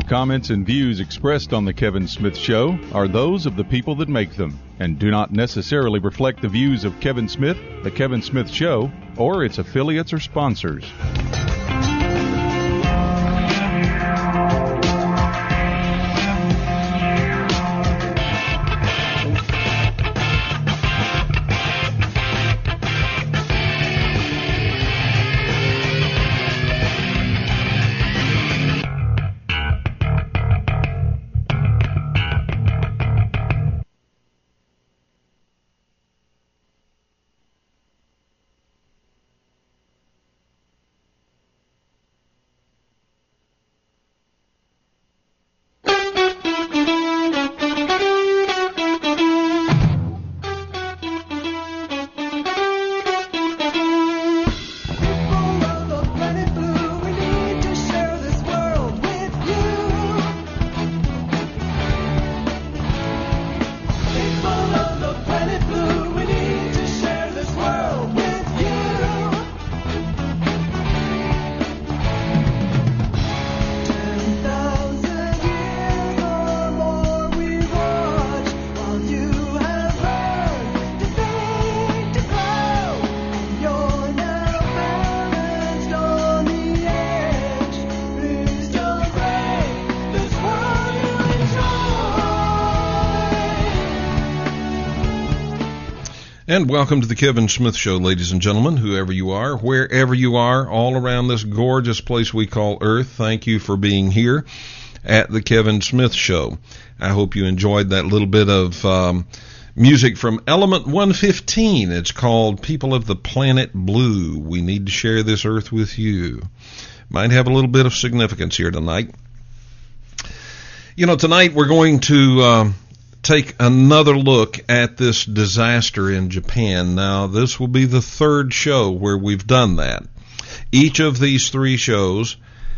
comments, and views expressed on The Kevin Smith Show are those of the people that make them and do not necessarily reflect the views of Kevin Smith, The Kevin Smith Show, or its affiliates or sponsors. And welcome to the Kevin Smith Show, ladies and gentlemen, whoever you are, wherever you are, all around this gorgeous place we call Earth. Thank you for being here at the Kevin Smith Show. I hope you enjoyed that little bit of music from Element 115. It's called People of the Planet Blue. We need to share this Earth with you. Might have a little bit of significance here tonight. You know, tonight we're going to take another look at this disaster in Japan. Now, this will be the third show where we've done that. Each of these three shows,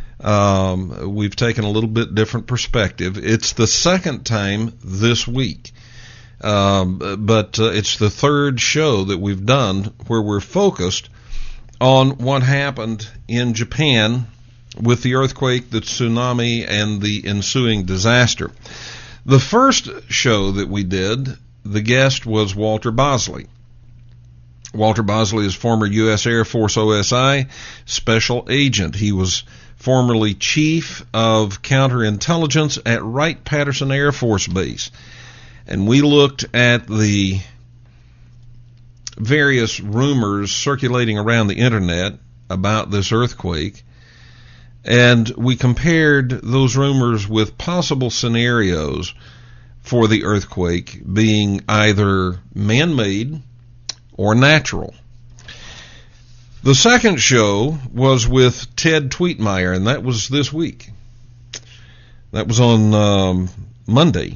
we've taken a little bit different perspective. It's the second time this week, but it's the third show that we've done where we're focused on what happened in Japan with the earthquake, the tsunami, and the ensuing disaster. The first show that we did, the guest was Walter Bosley. Walter Bosley is former U.S. Air Force OSI special agent. He was formerly chief of counterintelligence at Wright-Patterson Air Force Base. And we looked at the various rumors circulating around the internet about this earthquake, and we compared those rumors with possible scenarios for the earthquake being either man-made or natural. The second show was with Ted Tweetmeyer, and that was this week. That was on Monday.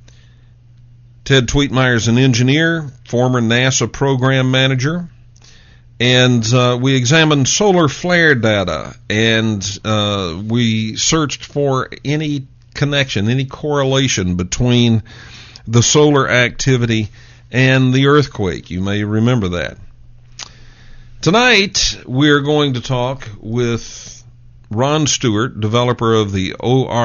Ted Tweetmeyer is an engineer, former NASA program manager, and we examined solar flare data, and we searched for any connection, any correlation between the solar activity and the earthquake. You may remember that. Tonight, we're going to talk with Ron Stewart, developer of the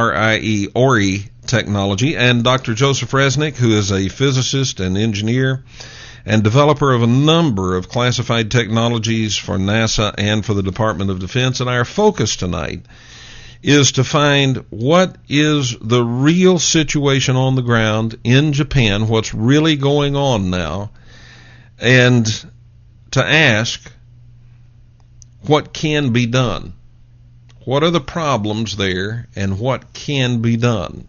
ORI technology, and Dr. Joseph Resnick, who is a physicist and engineer and developer of a number of classified technologies for NASA and for the Department of Defense. And our focus tonight is to find what is the real situation on the ground in Japan, what's really going on now, and to ask what can be done. What are the problems there, and what can be done?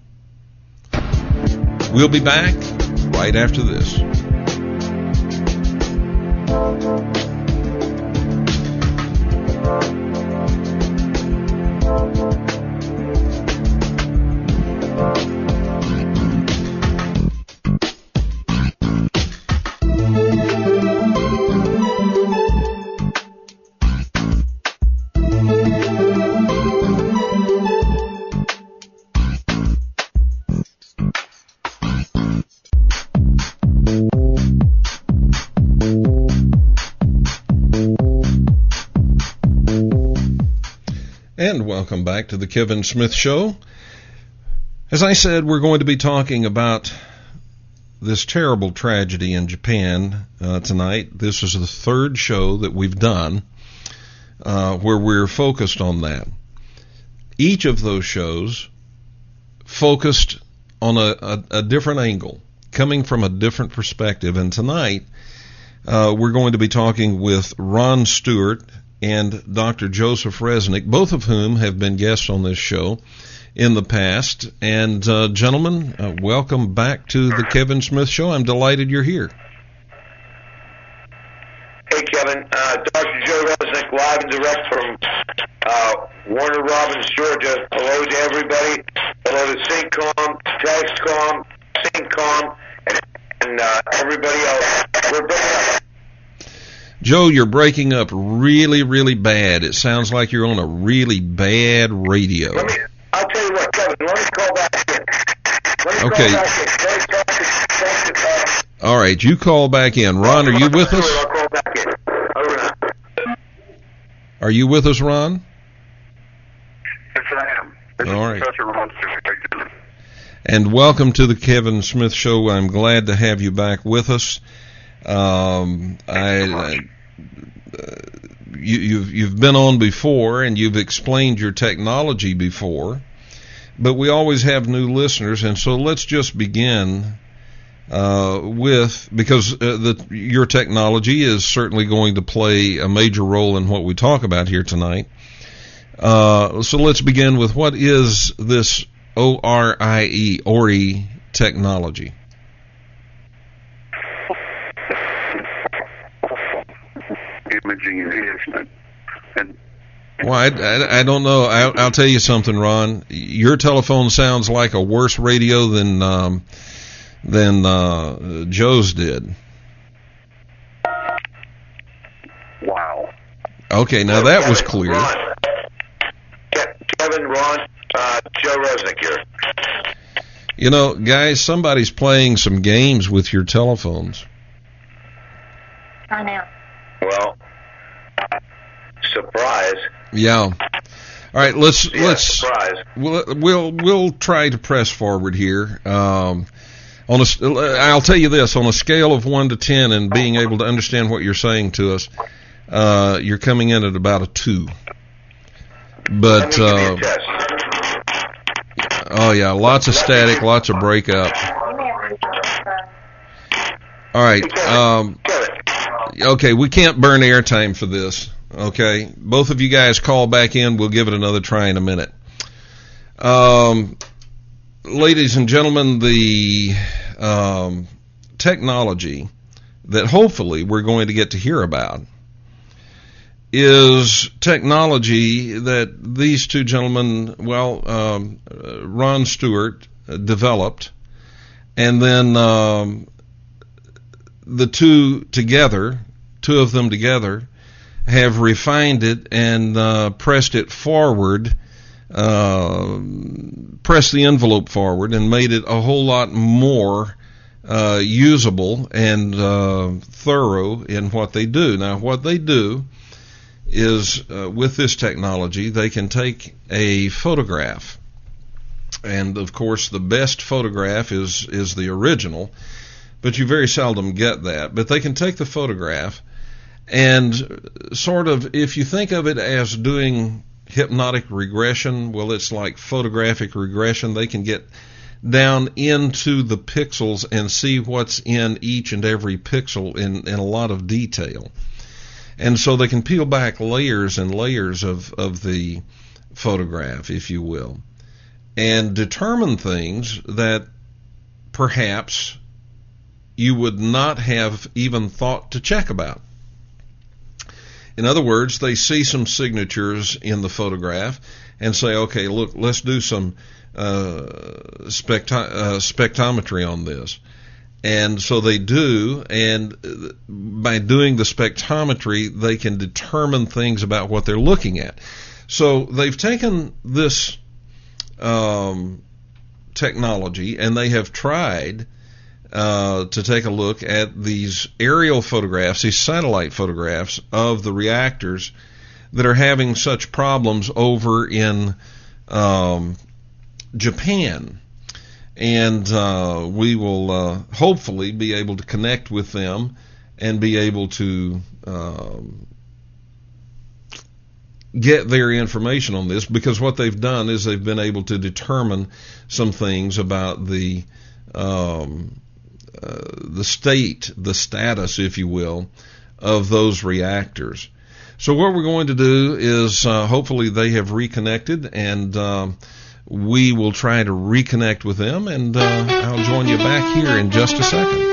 We'll be back right after this. And welcome back to the Kevin Smith Show. As I said, we're going to be talking about this terrible tragedy in Japan tonight. This is the third show that we've done where we're focused on that. Each of those shows focused on a different angle, coming from a different perspective. And tonight, we're going to be talking with Ron Stewart and Dr. Joseph Resnick, both of whom have been guests on this show in the past. And gentlemen, welcome back to the Kevin Smith Show. I'm delighted you're here. Hey, Kevin. Dr. Joe Resnick, live and direct from Warner Robins, Georgia. Hello to everybody. Hello to Syncom, Taxcom, Syncom, and everybody else. We're breaking up. Joe, you're breaking up really, really bad. It sounds like you're on a really bad radio. I'll tell you what, Kevin, let me call back in. Okay. All right, you call back in. Ron, are you with us? I'll call back in. Over now. Are you with us, Ron? Yes, I am. This All right. is Professor Ron Stewart. And welcome to the Kevin Smith Show. I'm glad to have you back with us. You've been on before and you've explained your technology before, but we always have new listeners, and so let's just begin because your technology is certainly going to play a major role in what we talk about here tonight. So let's begin with, what is this ORIE technology? Imaging enhancement. And well, I don't know. I'll tell you something, Ron. Your telephone sounds like a worse radio than Joe's did. wow. Okay, now that was clear. Ron, Kevin, Ron, Joe Resnick here. You know, guys, somebody's playing some games with your telephones. I know. Well, surprise. Yeah. All right, let's Surprise. we'll try to press forward here. I'll tell you this, on a scale of 1 to 10 and being able to understand what you're saying to us, you're coming in at about a 2. But oh yeah, lots of static, lots of breakup. All right. Okay, we can't burn airtime for this. Okay, both of you guys call back in. We'll give it another try in a minute. Ladies and gentlemen, the technology that hopefully we're going to get to hear about is technology that these two gentlemen, Ron Stewart developed, and then the two of them together, have refined it and pressed it forward, pressed the envelope forward and made it a whole lot more usable and thorough in what they do. Now, what they do is, with this technology, they can take a photograph, and of course the best photograph is the original, but you very seldom get that. But they can take the photograph and sort of, if you think of it as doing hypnotic regression, well, it's like photographic regression. They can get down into the pixels and see what's in each and every pixel in a lot of detail. And so they can peel back layers and layers of the photograph, if you will, and determine things that perhaps you would not have even thought to check about. In other words, they see some signatures in the photograph and say, okay, look, let's do some spectrometry on this. And so they do, and by doing the spectrometry, they can determine things about what they're looking at. So they've taken this technology and they have tried to take a look at these aerial photographs, these satellite photographs of the reactors that are having such problems over in Japan. and we will hopefully be able to connect with them and be able to get their information on this, because what they've done is they've been able to determine some things about the status, if you will, of those reactors. So what we're going to do is hopefully they have reconnected, and we will try to reconnect with them, and I'll join you back here in just a second.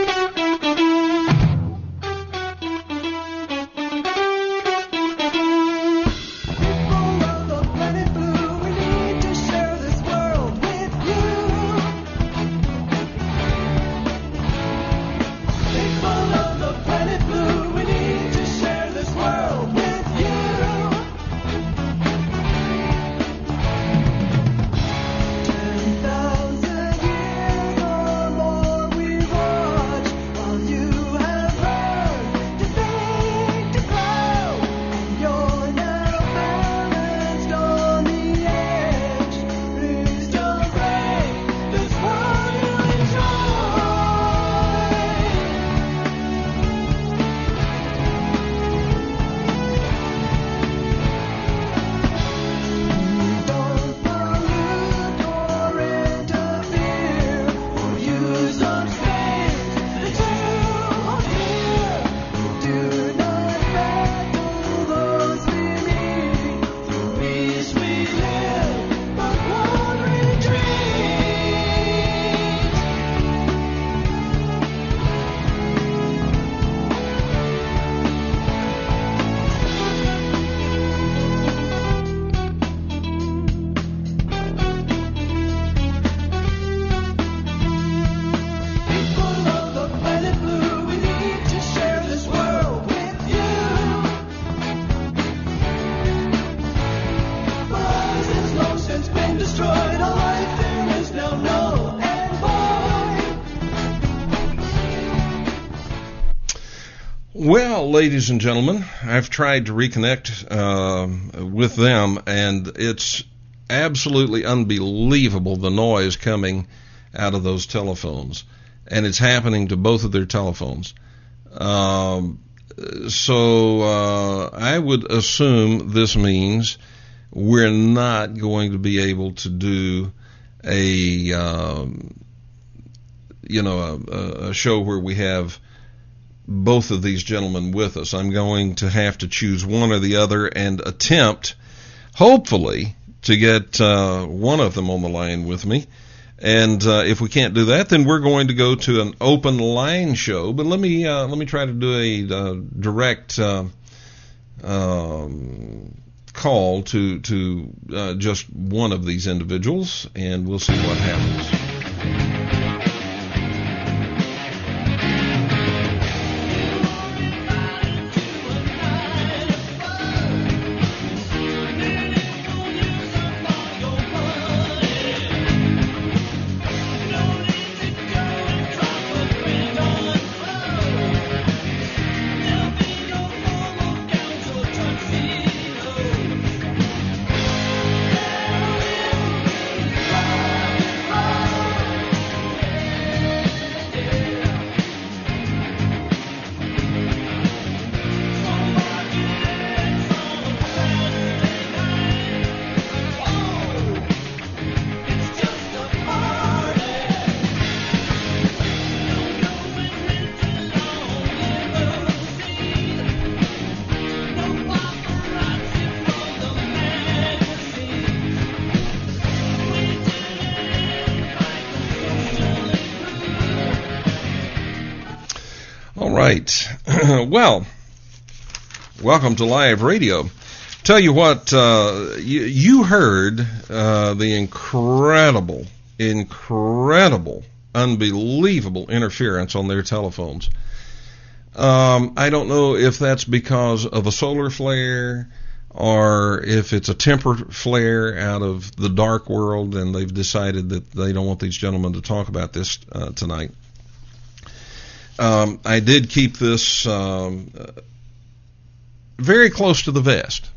Well, ladies and gentlemen, I've tried to reconnect with them, and it's absolutely unbelievable the noise coming out of those telephones, and it's happening to both of their telephones. So I would assume this means we're not going to be able to do a show where we have both of these gentlemen with us. I'm going to have to choose one or the other and attempt, hopefully, to get one of them on the line with me. And if we can't do that, then we're going to go to an open line show. But let me try to do a direct call to just one of these individuals, and we'll see what happens. Right. Well, welcome to live radio. Tell you what, you heard the incredible, unbelievable interference on their telephones. I don't know if that's because of a solar flare or if it's a temper flare out of the dark world, and they've decided that they don't want these gentlemen to talk about this tonight. I did keep this very close to the vest,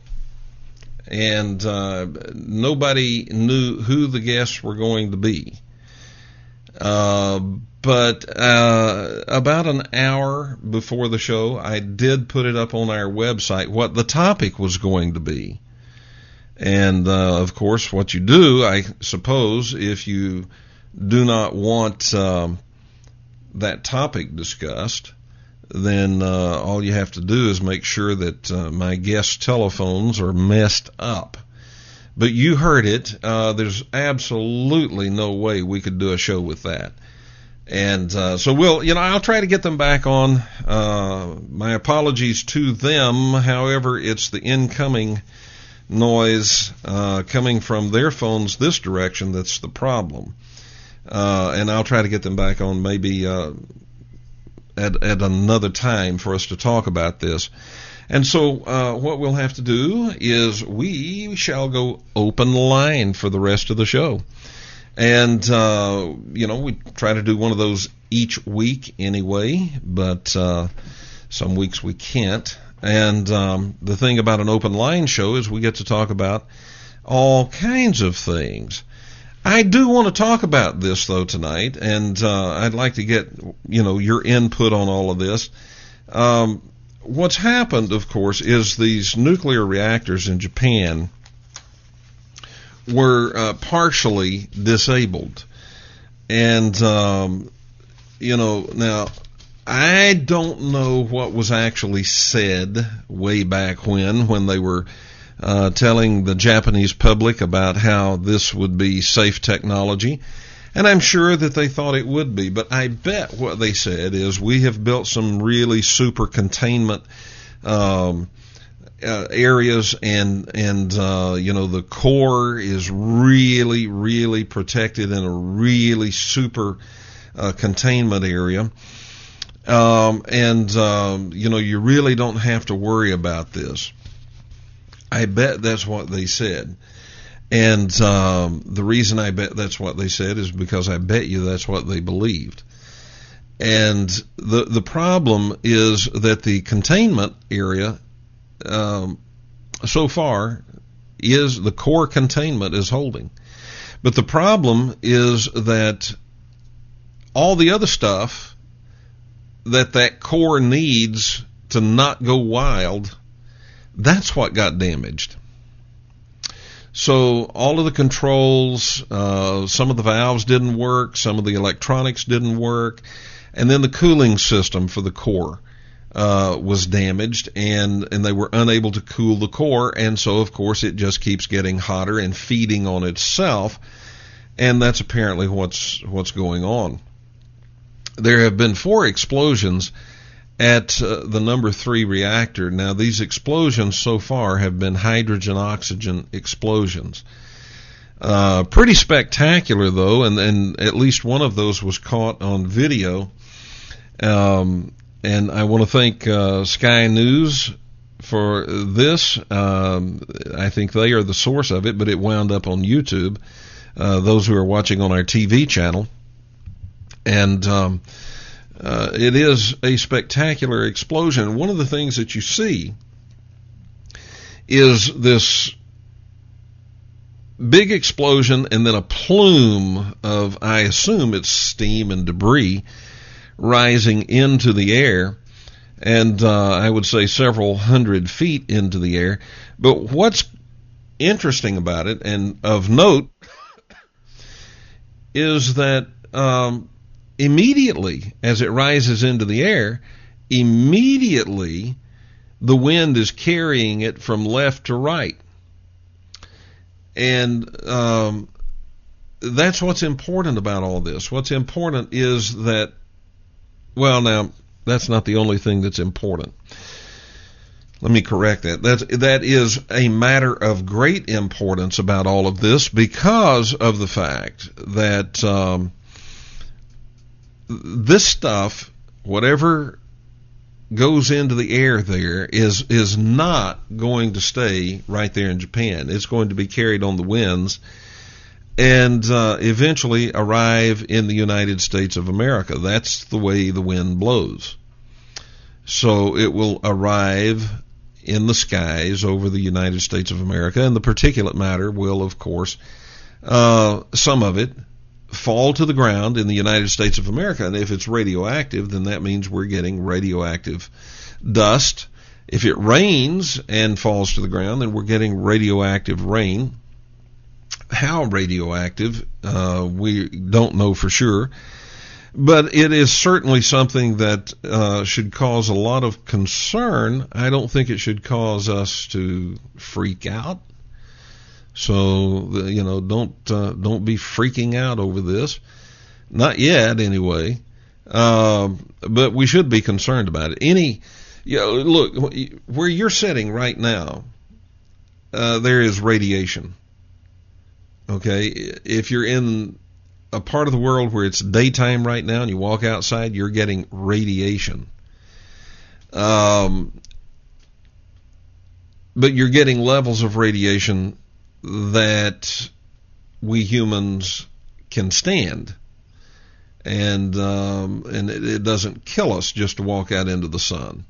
and nobody knew who the guests were going to be. But about an hour before the show, I did put it up on our website what the topic was going to be. And, of course, what you do, I suppose, if you do not want that topic discussed, then all you have to do is make sure that my guest telephones are messed up. But you heard it. There's absolutely no way we could do a show with that. And so I'll try to get them back on. My apologies to them. However, it's the incoming noise coming from their phones this direction that's the problem. And I'll try to get them back on maybe at another time for us to talk about this. And so what we'll have to do is we shall go open line for the rest of the show. And, we try to do one of those each week anyway, but some weeks we can't. And the thing about an open line show is we get to talk about all kinds of things. I do want to talk about this, though, tonight, and I'd like to get, your input on all of this. What's happened, of course, is these nuclear reactors in Japan were partially disabled. And, now, I don't know what was actually said way back when they were telling the Japanese public about how this would be safe technology. And I'm sure that they thought it would be, but I bet what they said is we have built some really super containment areas, and the core is really, really protected in a really super containment area. You really don't have to worry about this. I bet that's what they said. And the reason I bet that's what they said is because I bet you that's what they believed. And the problem is that the containment area so far is the core containment is holding. But the problem is that all the other stuff that core needs to not go wild, that's what got damaged. So all of the controls, some of the valves didn't work, some of the electronics didn't work, and then the cooling system for the core was damaged, and they were unable to cool the core, and so of course it just keeps getting hotter and feeding on itself, and that's apparently what's going on. There have been 4 explosions at the number 3 reactor. Now, these explosions so far have been hydrogen-oxygen explosions. Pretty spectacular, though, and at least one of those was caught on video. And I want to thank Sky News for this. I think they are the source of it, but it wound up on YouTube, those who are watching on our TV channel. And it is a spectacular explosion. One of the things that you see is this big explosion and then a plume of, I assume it's steam and debris, rising into the air, and I would say several hundred feet into the air. But what's interesting about it, and of note, is that immediately as it rises into the air, immediately the wind is carrying it from left to right. And that's what's important about all this. What's important is that, well, now, that's not the only thing that's important. Let me correct that. That is a matter of great importance about all of this because of the fact that this stuff, whatever goes into the air there, is not going to stay right there in Japan. It's going to be carried on the winds and eventually arrive in the United States of America. That's the way the wind blows. So it will arrive in the skies over the United States of America, and the particulate matter will, of course, some of it fall to the ground in the United States of America. And if it's radioactive, then that means we're getting radioactive dust. If it rains and falls to the ground, then we're getting radioactive rain. How radioactive, we don't know for sure. But it is certainly something that should cause a lot of concern. I don't think it should cause us to freak out. So, don't be freaking out over this. Not yet, anyway. But we should be concerned about it. Look, where you're sitting right now, there is radiation. Okay? If you're in a part of the world where it's daytime right now and you walk outside, you're getting radiation. But you're getting levels of radiation that we humans can stand. And it doesn't kill us just to walk out into the sun.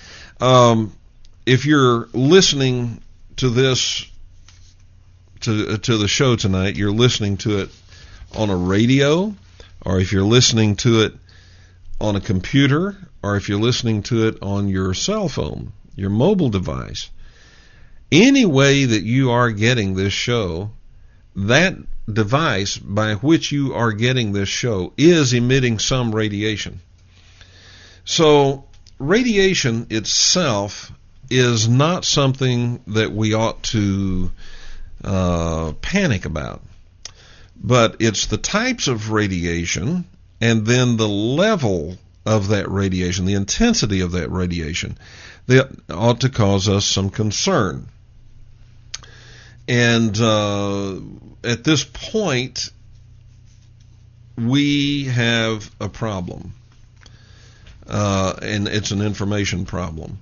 If you're listening to this, to the show tonight, you're listening to it on a radio, or if you're listening to it on a computer, or if you're listening to it on your cell phone, your mobile device, any way that you are getting this show, that device by which you are getting this show is emitting some radiation. So radiation itself is not something that we ought to panic about. But it's the types of radiation and then the level of that radiation, the intensity of that radiation, that ought to cause us some concern. And at this point, we have a problem. And it's an information problem.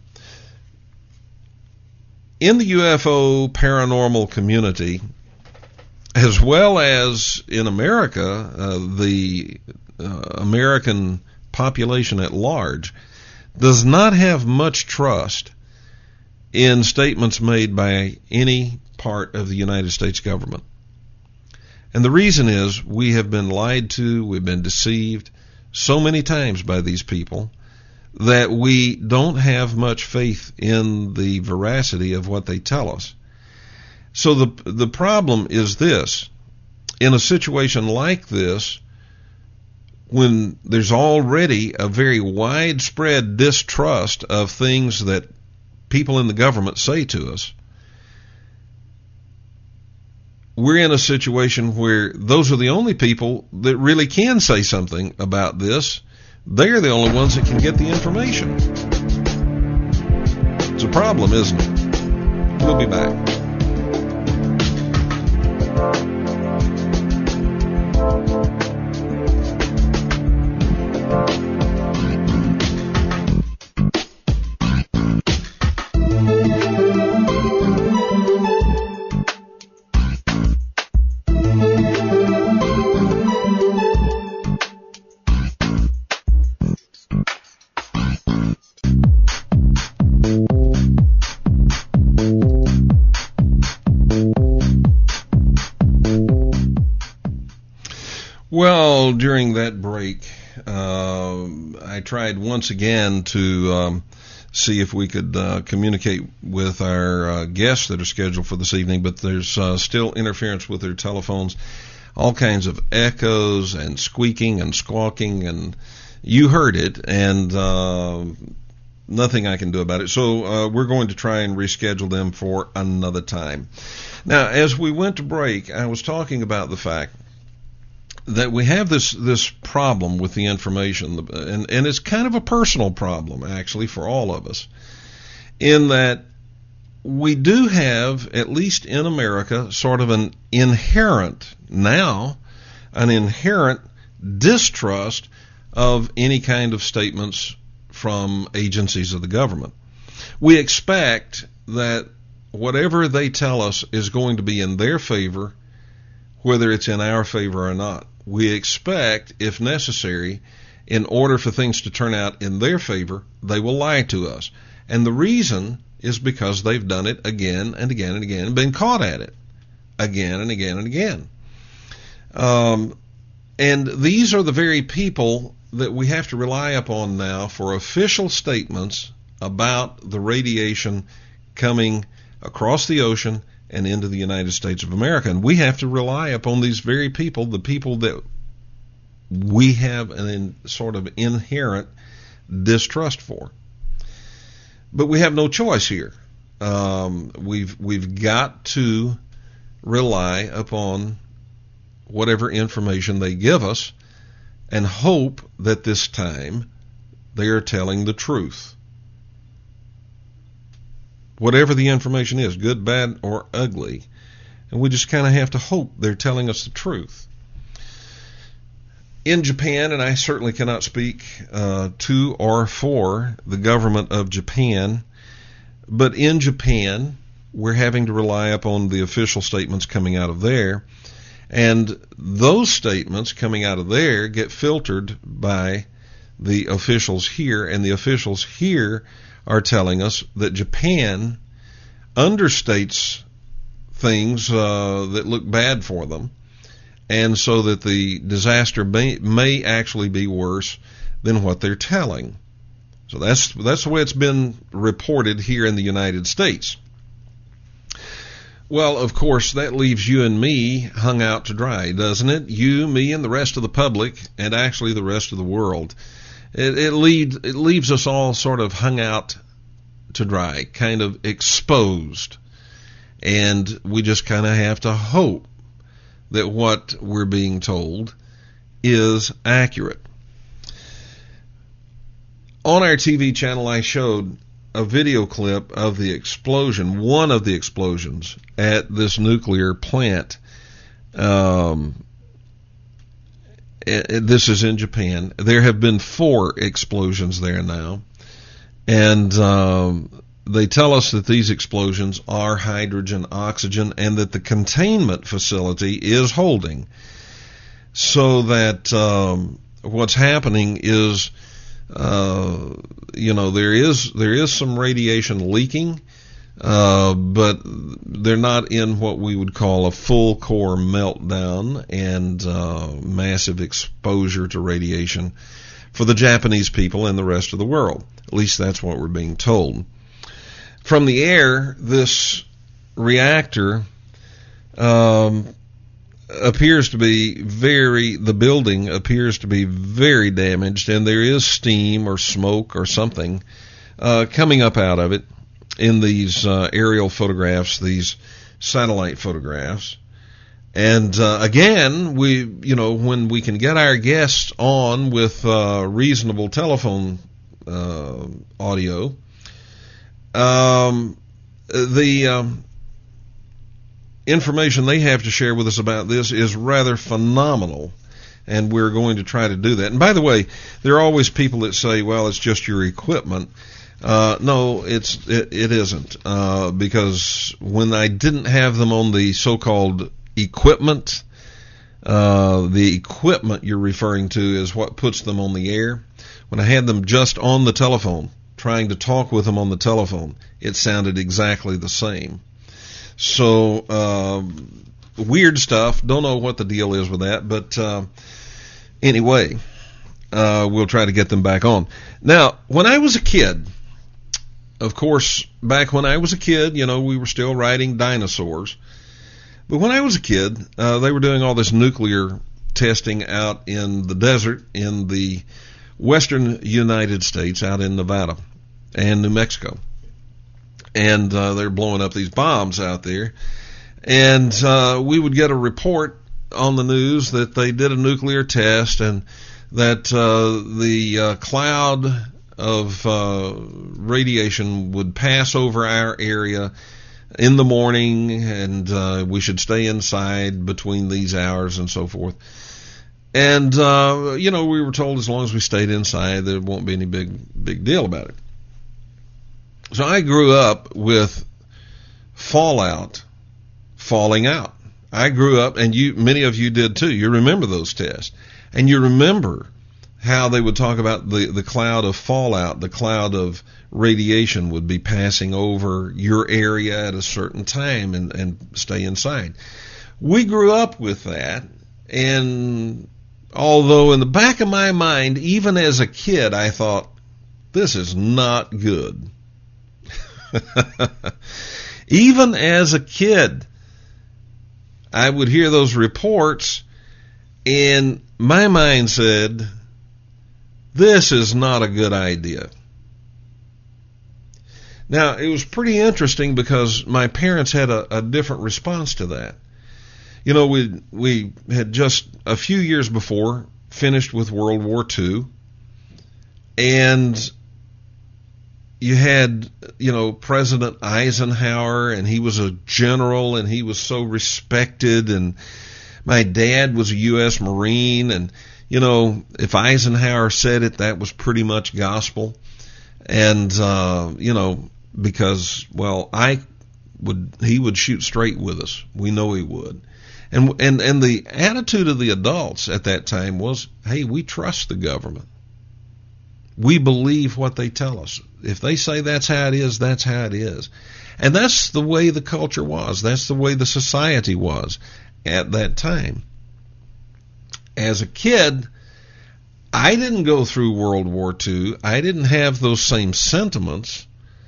In the UFO paranormal community, as well as in America, the American population at large does not have much trust in statements made by any part of the United States government. And the reason is we have been lied to, we've been deceived so many times by these people that we don't have much faith in the veracity of what they tell us. So the problem is this. In a situation like this, when there's already a very widespread distrust of things that people in the government say to us, we're in a situation where those are the only people that really can say something about this. They're the only ones that can get the information. It's a problem, isn't it? We'll be back. Well, during that break, I tried once again to see if we could communicate with our guests that are scheduled for this evening, but there's still interference with their telephones, all kinds of echoes and squeaking and squawking, and you heard it, and nothing I can do about it. So we're going to try and reschedule them for another time. Now, as we went to break, I was talking about the fact that we have this problem with the information, and it's kind of a personal problem, actually, for all of us, in that we do have, at least in America, sort of an inherent distrust of any kind of statements from agencies of the government. We expect that whatever they tell us is going to be in their favor, whether it's in our favor or not. We expect, if necessary, in order for things to turn out in their favor, they will lie to us. And the reason is because they've done it again and again and again, and been caught at it again and again and again. And these are the very people that we have to rely upon now for official statements about the radiation coming across the ocean and into the United States of America. And we have to rely upon these very people, the people that we have an sort of inherent distrust for. But we have no choice here. We've got to rely upon whatever information they give us and hope that this time they are telling the truth. Whatever the information is, good, bad, or ugly. And we just kind of have to hope they're telling us the truth. In Japan, and I certainly cannot speak to or for the government of Japan, but in Japan, we're having to rely upon the official statements coming out of there. And those statements coming out of there get filtered by the officials here, and the officials here are telling us that Japan understates things that look bad for them, and so that the disaster may actually be worse than what they're telling. So that's the way it's been reported here in the United States. Well, of course, that leaves you and me hung out to dry, doesn't it? You, me, and the rest of the public, and actually the rest of the world. It leaves us all sort of hung out to dry, kind of exposed. And we just kind of have to hope that what we're being told is accurate. On our TV channel, I showed a video clip of the explosion, one of the explosions at this nuclear plant. This is in Japan. There have been 4 explosions there now. And they tell us that these explosions are hydrogen, oxygen, and that the containment facility is holding. So that what's happening is, there is some radiation leaking, but they're not in what we would call a full core meltdown and massive exposure to radiation for the Japanese people and the rest of the world. At least that's what we're being told. From the air, this reactor appears to be the building appears to be very damaged, and there is steam or smoke or something coming up out of it in these aerial photographs, these satellite photographs. And again, when we can get our guests on with reasonable telephone audio, the information they have to share with us about this is rather phenomenal, and we're going to try to do that. And by the way, there are always people that say, well, it's just your equipment. No, it isn't, because when I didn't have them on the so-called equipment, the equipment you're referring to is what puts them on the air. When I had them just on the telephone, trying to talk with them on the telephone, it sounded exactly the same. So, weird stuff. Don't know what the deal is with that, but anyway, we'll try to get them back on. Now, when I was a kid, of course, back when I was a kid, we were still riding dinosaurs. But when I was a kid, they were doing all this nuclear testing out in the desert in the western United States, out in Nevada and New Mexico. And they're blowing up these bombs out there. And we would get a report on the news that they did a nuclear test, and that the cloud of radiation would pass over our area in the morning, and we should stay inside between these hours and so forth. And, we were told as long as we stayed inside, there won't be any big deal about it. So I grew up with fallout, falling out. I grew up, and many of you did too. You remember those tests. And you remember how they would talk about the cloud of fallout, the cloud of radiation would be passing over your area at a certain time and stay inside. We grew up with that, and Although in the back of my mind, even as a kid, I thought, this is not good. Even as a kid, I would hear those reports, and my mind said, this is not a good idea. Now, it was pretty interesting because my parents had a different response to that. You know, we had just a few years before finished with World War II, and you had, you know, President Eisenhower, and he was a general, and he was so respected, and my dad was a U.S. Marine, and, you know, if Eisenhower said it, that was pretty much gospel. And, you know, because, well, he would shoot straight with us. We know he would. And the attitude of the adults at that time was, hey, we trust the government. We believe what they tell us. If they say that's how it is, that's how it is. And that's the way the culture was. That's the way the society was at that time. As a kid, I didn't go through World War II. I didn't have those same sentiments.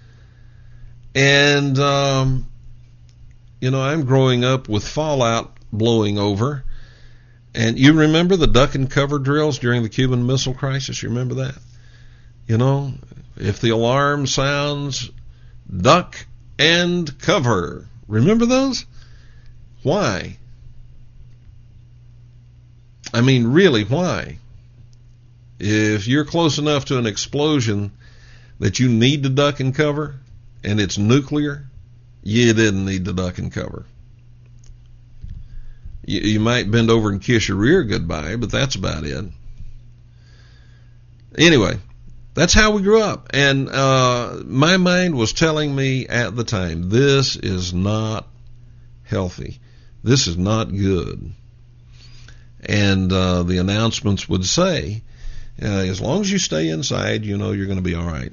And, you know, I'm growing up with fallout blowing over. And you remember the duck and cover drills during the Cuban Missile Crisis? You remember that? You know, if the alarm sounds, duck and cover. Remember those? Why? I mean, really, why? If you're close enough to an explosion that you need to duck and cover, and it's nuclear, you didn't need to duck and cover. You might bend over and kiss your rear goodbye, but that's about it. Anyway, that's how we grew up. And my mind was telling me at the time, this is not healthy. This is not good. And the announcements would say, as long as you stay inside, you know you're going to be all right.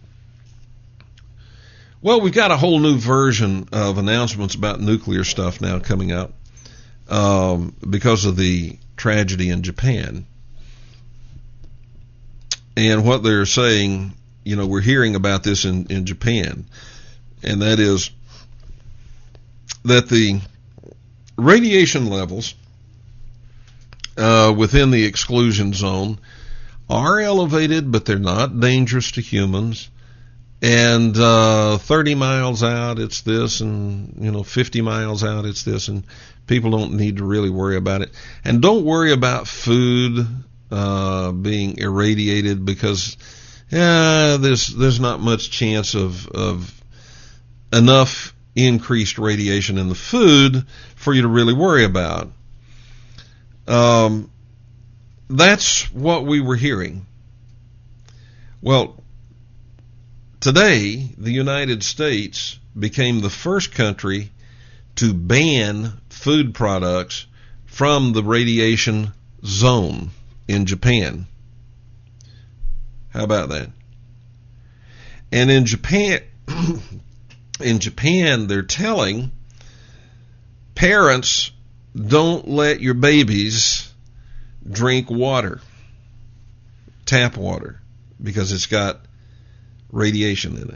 Well, we've got a whole new version of announcements about nuclear stuff now coming out because of the tragedy in Japan. And what they're saying, you know, we're hearing about this in Japan, and that is that the radiation levels within the exclusion zone are elevated, but they're not dangerous to humans. And 30 miles out, it's this, and, you know, 50 miles out, it's this, and people don't need to really worry about it. And don't worry about food being irradiated, because there's not much chance of enough increased radiation in the food for you to really worry about. That's what we were hearing. Well, today, the United States became the first country to ban food products from the radiation zone in Japan. How about that? And in Japan, they're telling parents, don't let your babies drink water, tap water, because it's got radiation in it.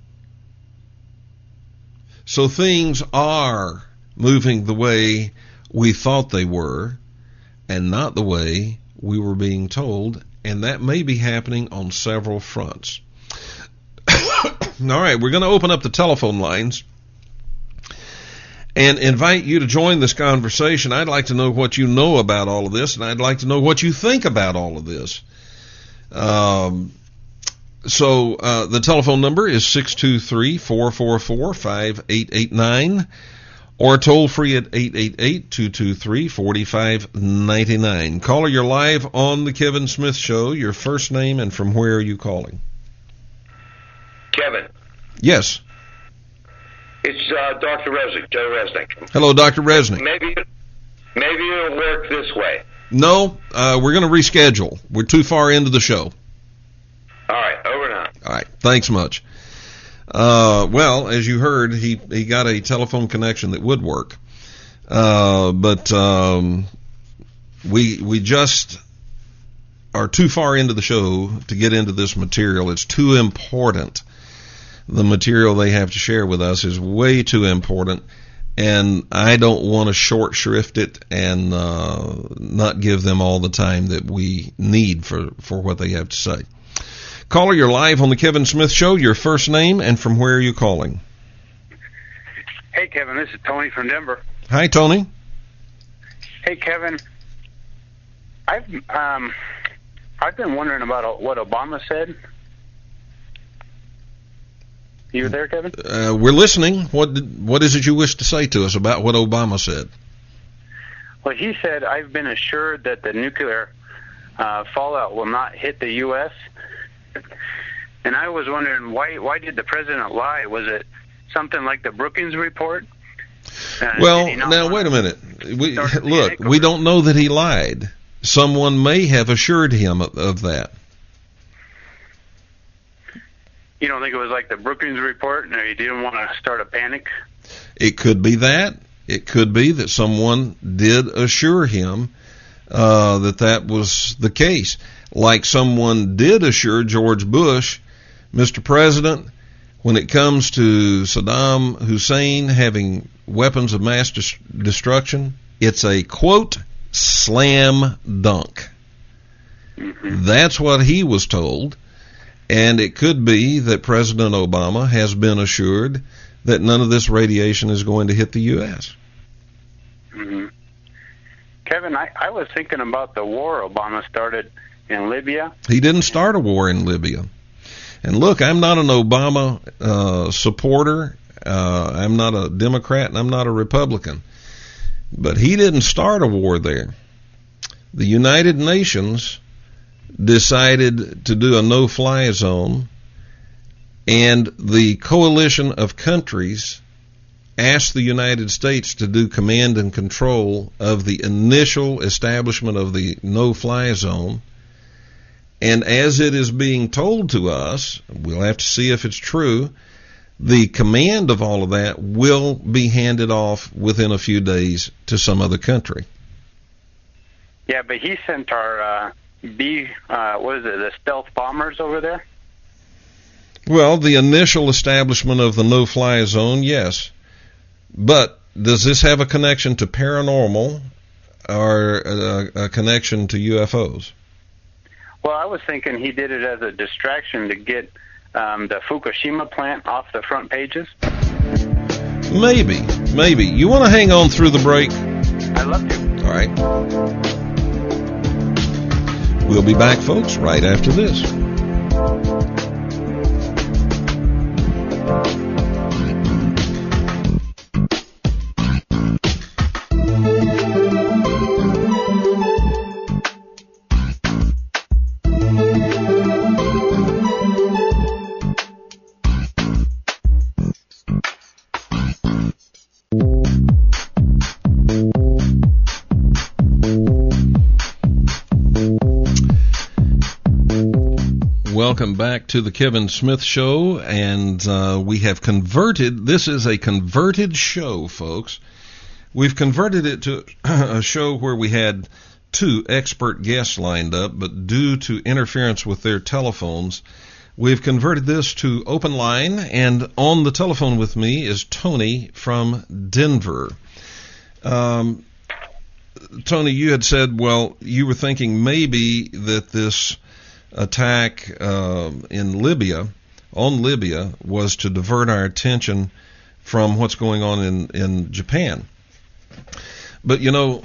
So things are moving the way we thought they were, and not the way we were being told, and that may be happening on several fronts. All right, we're going to open up the telephone lines and invite you to join this conversation. I'd like to know what you know about all of this, and I'd like to know what you think about all of this. So the telephone number is 623-444-5889, or toll free at 888-223-4599. Caller, you're live on the Kevin Smith Show. Your first name and from where are you calling? Kevin. Yes. It's Dr. Resnick, Joe Resnick. Hello, Dr. Resnick. Maybe it'll work this way. No, we're going to reschedule. We're too far into the show. All right, over now. All right, thanks much. Well, as you heard, he got a telephone connection that would work. But we just are too far into the show to get into this material. It's too important. The material they have to share with us is way too important, and I don't want to short shrift it and not give them all the time that we need for what they have to say. Caller, you're live on the Kevin Smith Show. Your first name and from where are you calling? Hey, Kevin, this is Tony from Denver. Hi, Tony. Hey, Kevin, I've been wondering about what Obama said. You there, Kevin? We're listening. What is it you wish to say to us about what Obama said? Well, he said, I've been assured that the nuclear fallout will not hit the U.S., and I was wondering, why did the president lie? Was it something like the Brookings report? Well, now, wait a minute. We don't know that he lied. Someone may have assured him of that. You don't think it was like the Brookings report, and he didn't want to start a panic? It could be that. It could be that someone did assure him that was the case. Like someone did assure George Bush, Mr. President, when it comes to Saddam Hussein having weapons of mass destruction, it's a, quote, slam dunk. Mm-hmm. That's what he was told. And it could be that President Obama has been assured that none of this radiation is going to hit the U.S. Mm-hmm. Kevin, I was thinking about the war Obama started in Libya. He didn't start a war in Libya. And look, I'm not an Obama supporter. I'm not a Democrat, and I'm not a Republican. But he didn't start a war there. The United Nations decided to do a no-fly zone, and the coalition of countries asked the United States to do command and control of the initial establishment of the no-fly zone. And as it is being told to us, we'll have to see if it's true, the command of all of that will be handed off within a few days to some other country. Yeah, but he sent our the stealth bombers over there? Well, the initial establishment of the no-fly zone, yes. But does this have a connection to paranormal or a connection to UFOs? Well, I was thinking he did it as a distraction to get the Fukushima plant off the front pages. Maybe. You want to hang on through the break? I'd love to. All right. We'll be back, folks, right after this. Welcome back to the Kevin Smith Show, and we have converted, this is a converted show, folks. We've converted it to a show where we had two expert guests lined up, but due to interference with their telephones, we've converted this to open line, and on the telephone with me is Tony from Denver. Tony, you had said, well, you were thinking maybe that this attack on Libya was to divert our attention from what's going on in Japan. But you know,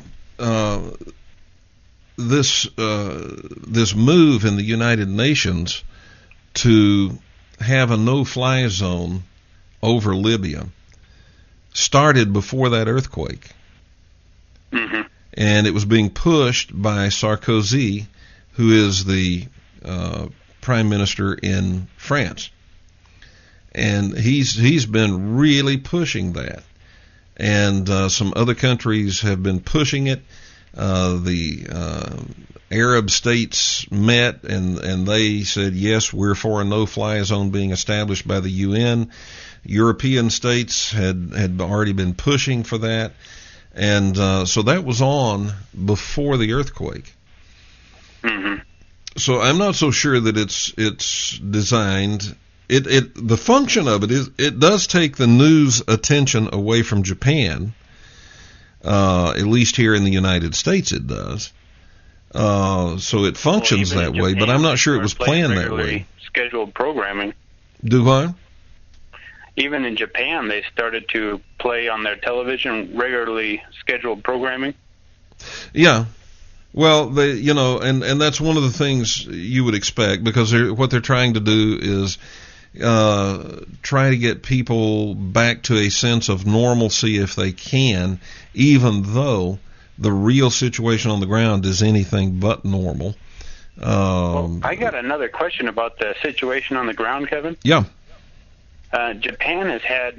this move in the United Nations to have a no-fly zone over Libya started before that earthquake. Mm-hmm. And it was being pushed by Sarkozy, who is the Prime Minister in France, and he's been really pushing that, and some other countries have been pushing it. The Arab states met, and they said, yes, we're for a no-fly zone being established by the UN. European states had already been pushing for that. And so that was on before the earthquake. Mm-hmm. So I'm not so sure that it's designed. The function of it is it does take the news attention away from Japan. At least here in the United States, it does. So it functions that way, but I'm not sure it was planned that way. Scheduled programming. Do what? Even in Japan, they started to play on their television regularly scheduled programming. Yeah. Well, and that's one of the things you would expect, because what they're trying to do is try to get people back to a sense of normalcy if they can, even though the real situation on the ground is anything but normal. Well, I got another question about the situation on the ground, Kevin. Yeah. Japan has had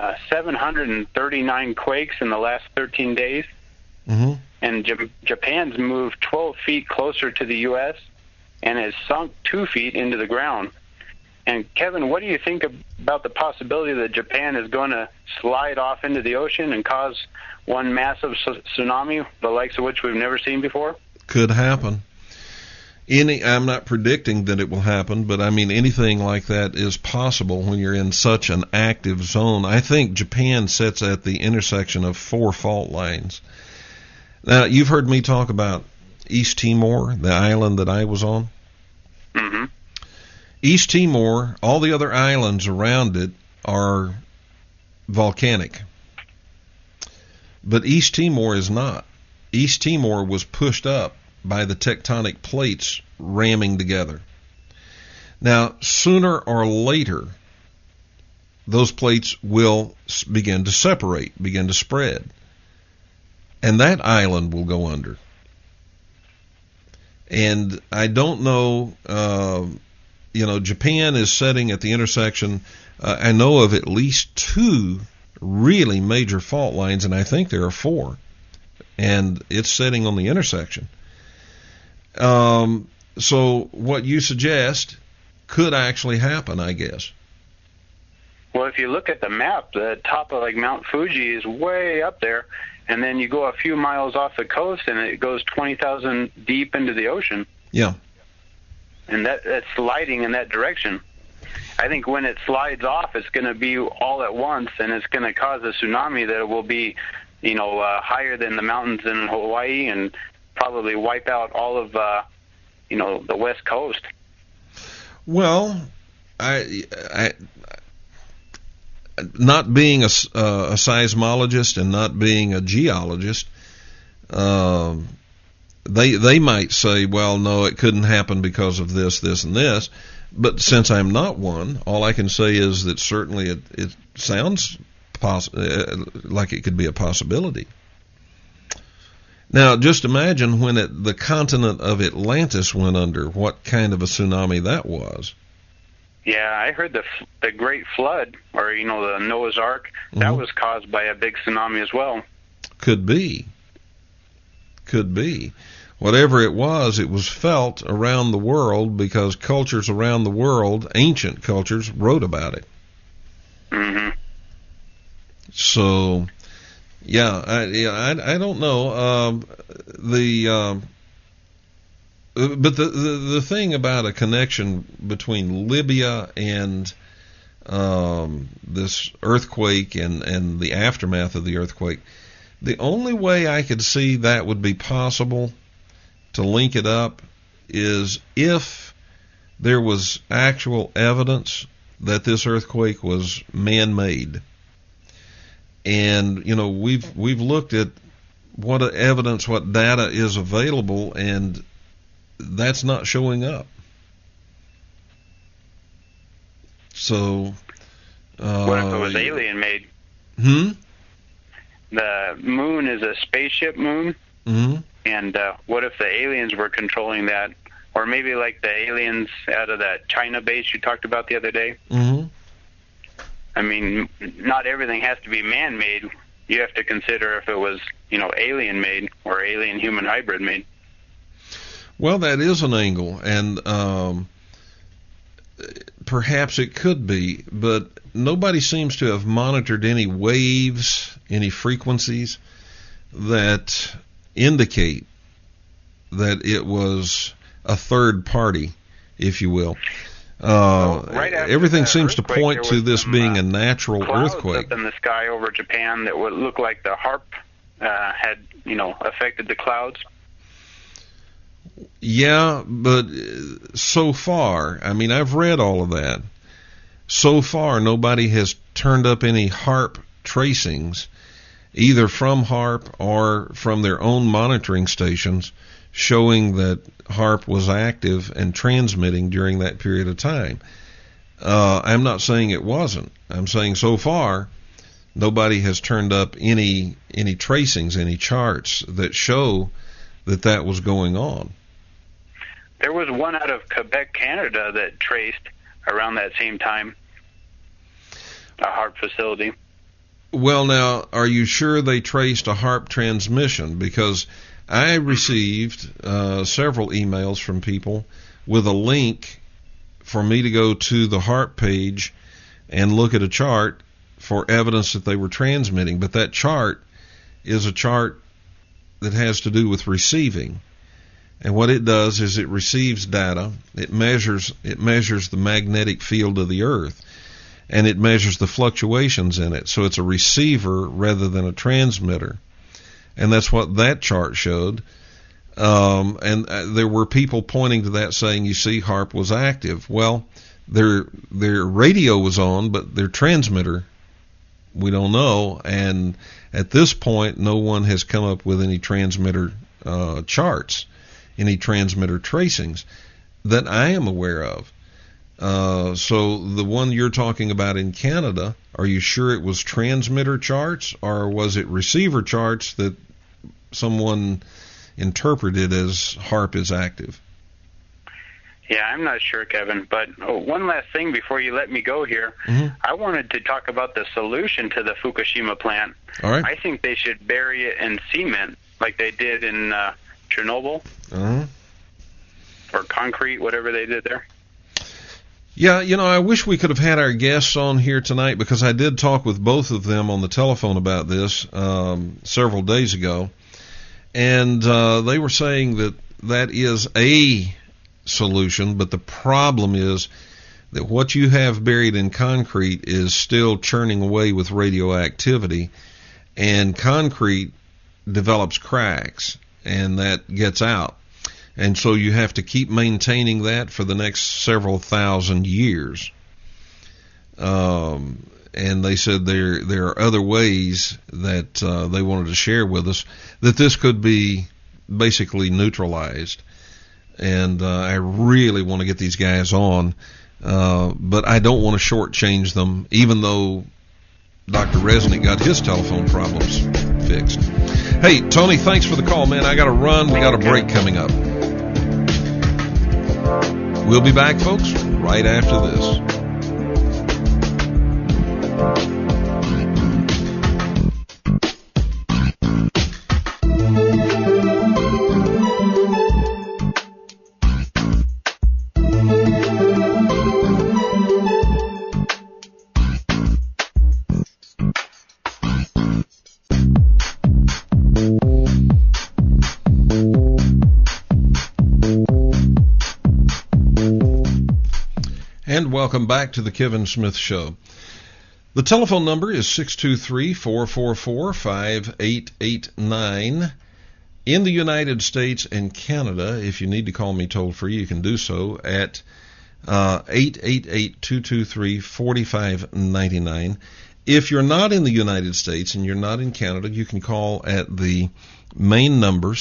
739 quakes in the last 13 days. Mm-hmm. And Japan's moved 12 feet closer to the U.S. and has sunk 2 feet into the ground. And, Kevin, what do you think about the possibility that Japan is going to slide off into the ocean and cause one massive tsunami, the likes of which we've never seen before? Could happen. I'm not predicting that it will happen, but I mean anything like that is possible when you're in such an active zone. I think Japan sits at the intersection of 4 fault lines. Now, you've heard me talk about East Timor, the island that I was on. Mm-hmm. East Timor, all the other islands around it are volcanic. But East Timor is not. East Timor was pushed up by the tectonic plates ramming together. Now, sooner or later, those plates will begin to separate, begin to spread. And that island will go under. And I don't know, Japan is sitting at the intersection. I know of at least 2 really major fault lines, and I think there are 4. And it's sitting on the intersection. So what you suggest could actually happen, I guess. Well, if you look at the map, the top of like Mount Fuji is way up there, and then you go a few miles off the coast, and it goes 20,000 deep into the ocean. Yeah. And that's sliding in that direction. I think when it slides off, it's going to be all at once, and it's going to cause a tsunami that will be, higher than the mountains in Hawaii, and probably wipe out all of, the West Coast. Well, I not being a seismologist and not being a geologist, they might say, well, no, it couldn't happen because of this, this, and this. But since I'm not one, all I can say is that certainly it sounds like it could be a possibility. Now, just imagine when the continent of Atlantis went under, what kind of a tsunami that was. Yeah, I heard the Great Flood, or, the Noah's Ark, that was caused by a big tsunami as well. Could be. Whatever it was felt around the world because cultures around the world, ancient cultures, wrote about it. Mm-hmm. So, I don't know. But the thing about a connection between Libya and this earthquake and the aftermath of the earthquake, the only way I could see that would be possible to link it up is if there was actual evidence that this earthquake was man-made. And we've looked at what evidence, what data is available, and that's not showing up. So, what if it was alien made? The moon is a spaceship moon, and what if the aliens were controlling that, or maybe like the aliens out of that China base you talked about the other day? I mean, not everything has to be man-made. You have to consider if it was, alien-made or alien-human hybrid-made. Well, that is an angle, and perhaps it could be, but nobody seems to have monitored any waves, any frequencies. that indicate that it was a third party, if you will. Everything seems to point to this being a natural earthquake. Up in the sky over Japan that would look like the HAARP had, affected the clouds. Yeah, but so far, I've read all of that. So far, nobody has turned up any HAARP tracings, either from HAARP or from their own monitoring stations, showing that HAARP was active and transmitting during that period of time. I'm not saying it wasn't. I'm saying so far, nobody has turned up any tracings, any charts that show that was going on. There was one out of Quebec, Canada, that traced around that same time, a HAARP facility. Well, now, are you sure they traced a HAARP transmission? Because I received several emails from people with a link for me to go to the HAARP page and look at a chart for evidence that they were transmitting. But that chart is a chart that has to do with receiving. And what it does is it receives data, it measures the magnetic field of the Earth, and it measures the fluctuations in it. So it's a receiver rather than a transmitter. And that's what that chart showed. And there were people pointing to that saying, you see, HAARP was active. Well, their radio was on, but their transmitter, we don't know. And at this point, no one has come up with any transmitter charts, any transmitter tracings that I am aware of. So the one you're talking about in Canada, are you sure it was transmitter charts, or was it receiver charts that someone interpreted as HAARP is active? Yeah, I'm not sure, Kevin. But one last thing before you let me go here. Mm-hmm. I wanted to talk about the solution to the Fukushima plant. All right. I think they should bury it in cement like they did in Chernobyl. Uh-huh. Or concrete, whatever they did there. Yeah, I wish we could have had our guests on here tonight, because I did talk with both of them on the telephone about this several days ago, and they were saying that is a solution, but the problem is that what you have buried in concrete is still churning away with radioactivity, and concrete develops cracks, and that gets out. And so you have to keep maintaining that for the next several thousand years. And they said there are other ways that they wanted to share with us that this could be basically neutralized. And I really want to get these guys on, but I don't want to shortchange them, even though Dr. Resnick got his telephone problems fixed. Hey, Tony, thanks for the call, man. I got to run. We got a break coming up. We'll be back, folks, right after this. And welcome back to the Kevin Smith Show. The telephone number is 623-444-5889. In the United States and Canada, if you need to call me toll-free, you can do so at 888-223-4599. If you're not in the United States and you're not in Canada, you can call at the main number,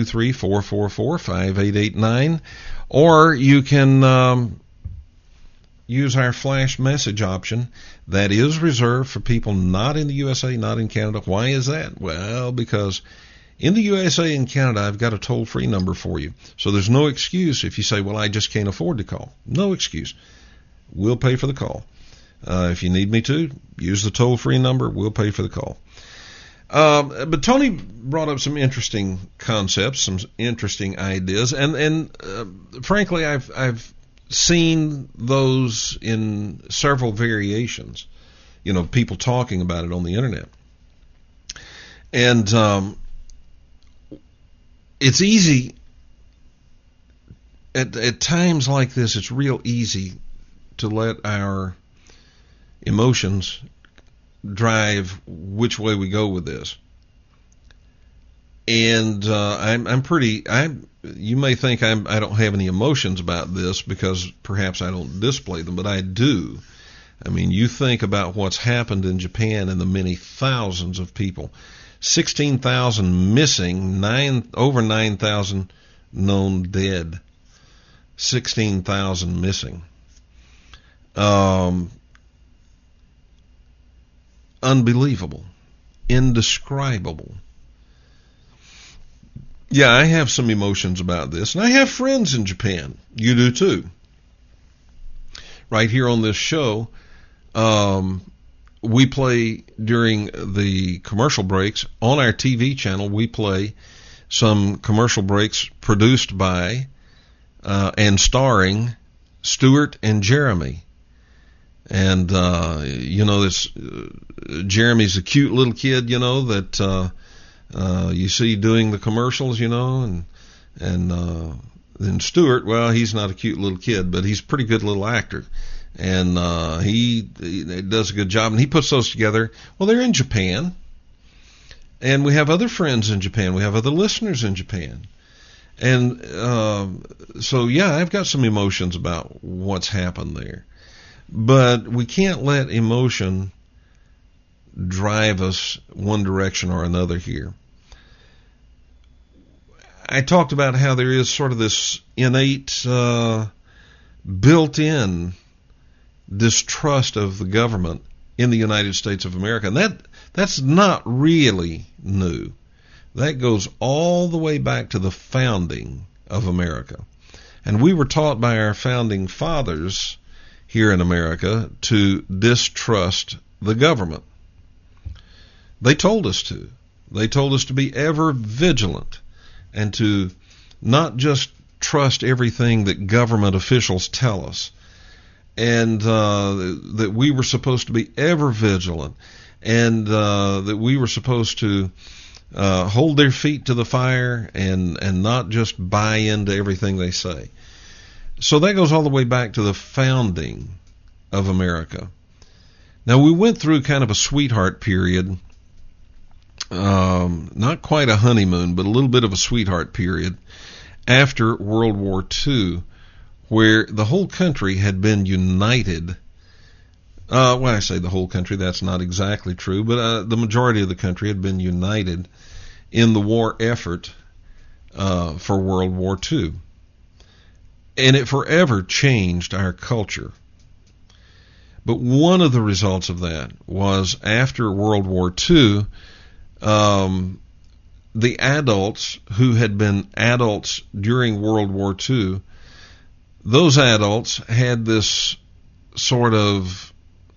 623-444-5889, or you can use our flash message option. That is reserved for people not in the USA, not in Canada. Why is that? Well, because in the USA and Canada, I've got a toll-free number for you. So there's no excuse if you say, well, I just can't afford to call. No excuse. We'll pay for the call. If you need me to, use the toll-free number. We'll pay for the call. But Tony brought up some interesting concepts, some interesting ideas, and frankly, I've seen those in several variations, people talking about it on the internet. And it's easy at times like this. It's real easy to let our emotions drive which way we go with this. And you may think I don't have any emotions about this because perhaps I don't display them, but I do. I mean, you think about what's happened in Japan and the many thousands of people. 16,000 missing, over 9,000 known dead. 16,000 missing. Unbelievable. Indescribable. Yeah, I have some emotions about this, and I have friends in Japan. You do too. Right here on this show, we play during the commercial breaks. On our TV channel, we play some commercial breaks produced by and starring Stuart and Jeremy. And, this Jeremy's a cute little kid, that you see doing the commercials, and then Stuart, well, he's not a cute little kid, but he's a pretty good little actor. And he does a good job, and he puts those together. Well, they're in Japan, and we have other friends in Japan. We have other listeners in Japan. And so, yeah, I've got some emotions about what's happened there. But we can't let emotion drive us one direction or another here. I talked about how there is sort of this innate, built-in distrust of the government in the United States of America. And that's not really new. That goes all the way back to the founding of America. And we were taught by our founding fathers here in America to distrust the government. They told us to. They told us to be ever vigilant and to not just trust everything that government officials tell us, and that we were supposed to be ever vigilant, and that we were supposed to hold their feet to the fire and not just buy into everything they say. So that goes all the way back to the founding of America. Now, we went through kind of a sweetheart period, not quite a honeymoon, but a little bit of a sweetheart period after World War II, where the whole country had been united. When I say the whole country, that's not exactly true, but the majority of the country had been united in the war effort for World War II. And it forever changed our culture. But one of the results of that was after World War II, the adults who had been adults during World War II, those adults had this sort of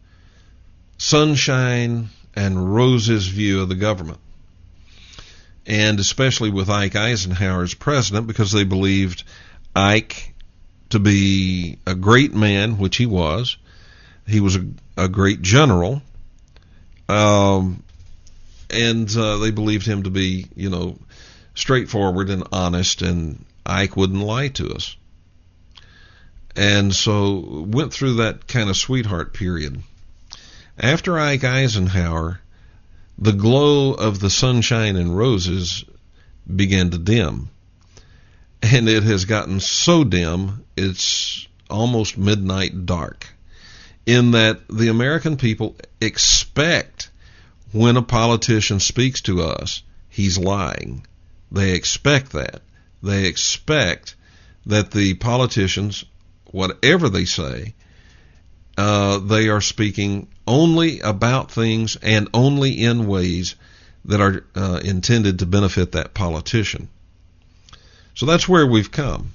sunshine and roses view of the government. And especially with Ike Eisenhower as president, because they believed Ike to be a great man, which he was. He was a great general. And they believed him to be, straightforward and honest, and Ike wouldn't lie to us. And so went through that kind of sweetheart period. After Ike Eisenhower, the glow of the sunshine and roses began to dim. And it has gotten so dim, it's almost midnight dark, in that the American people expect when a politician speaks to us, he's lying. They expect that. They expect that the politicians, whatever they say, they are speaking only about things and only in ways that are intended to benefit that politician. So that's where we've come.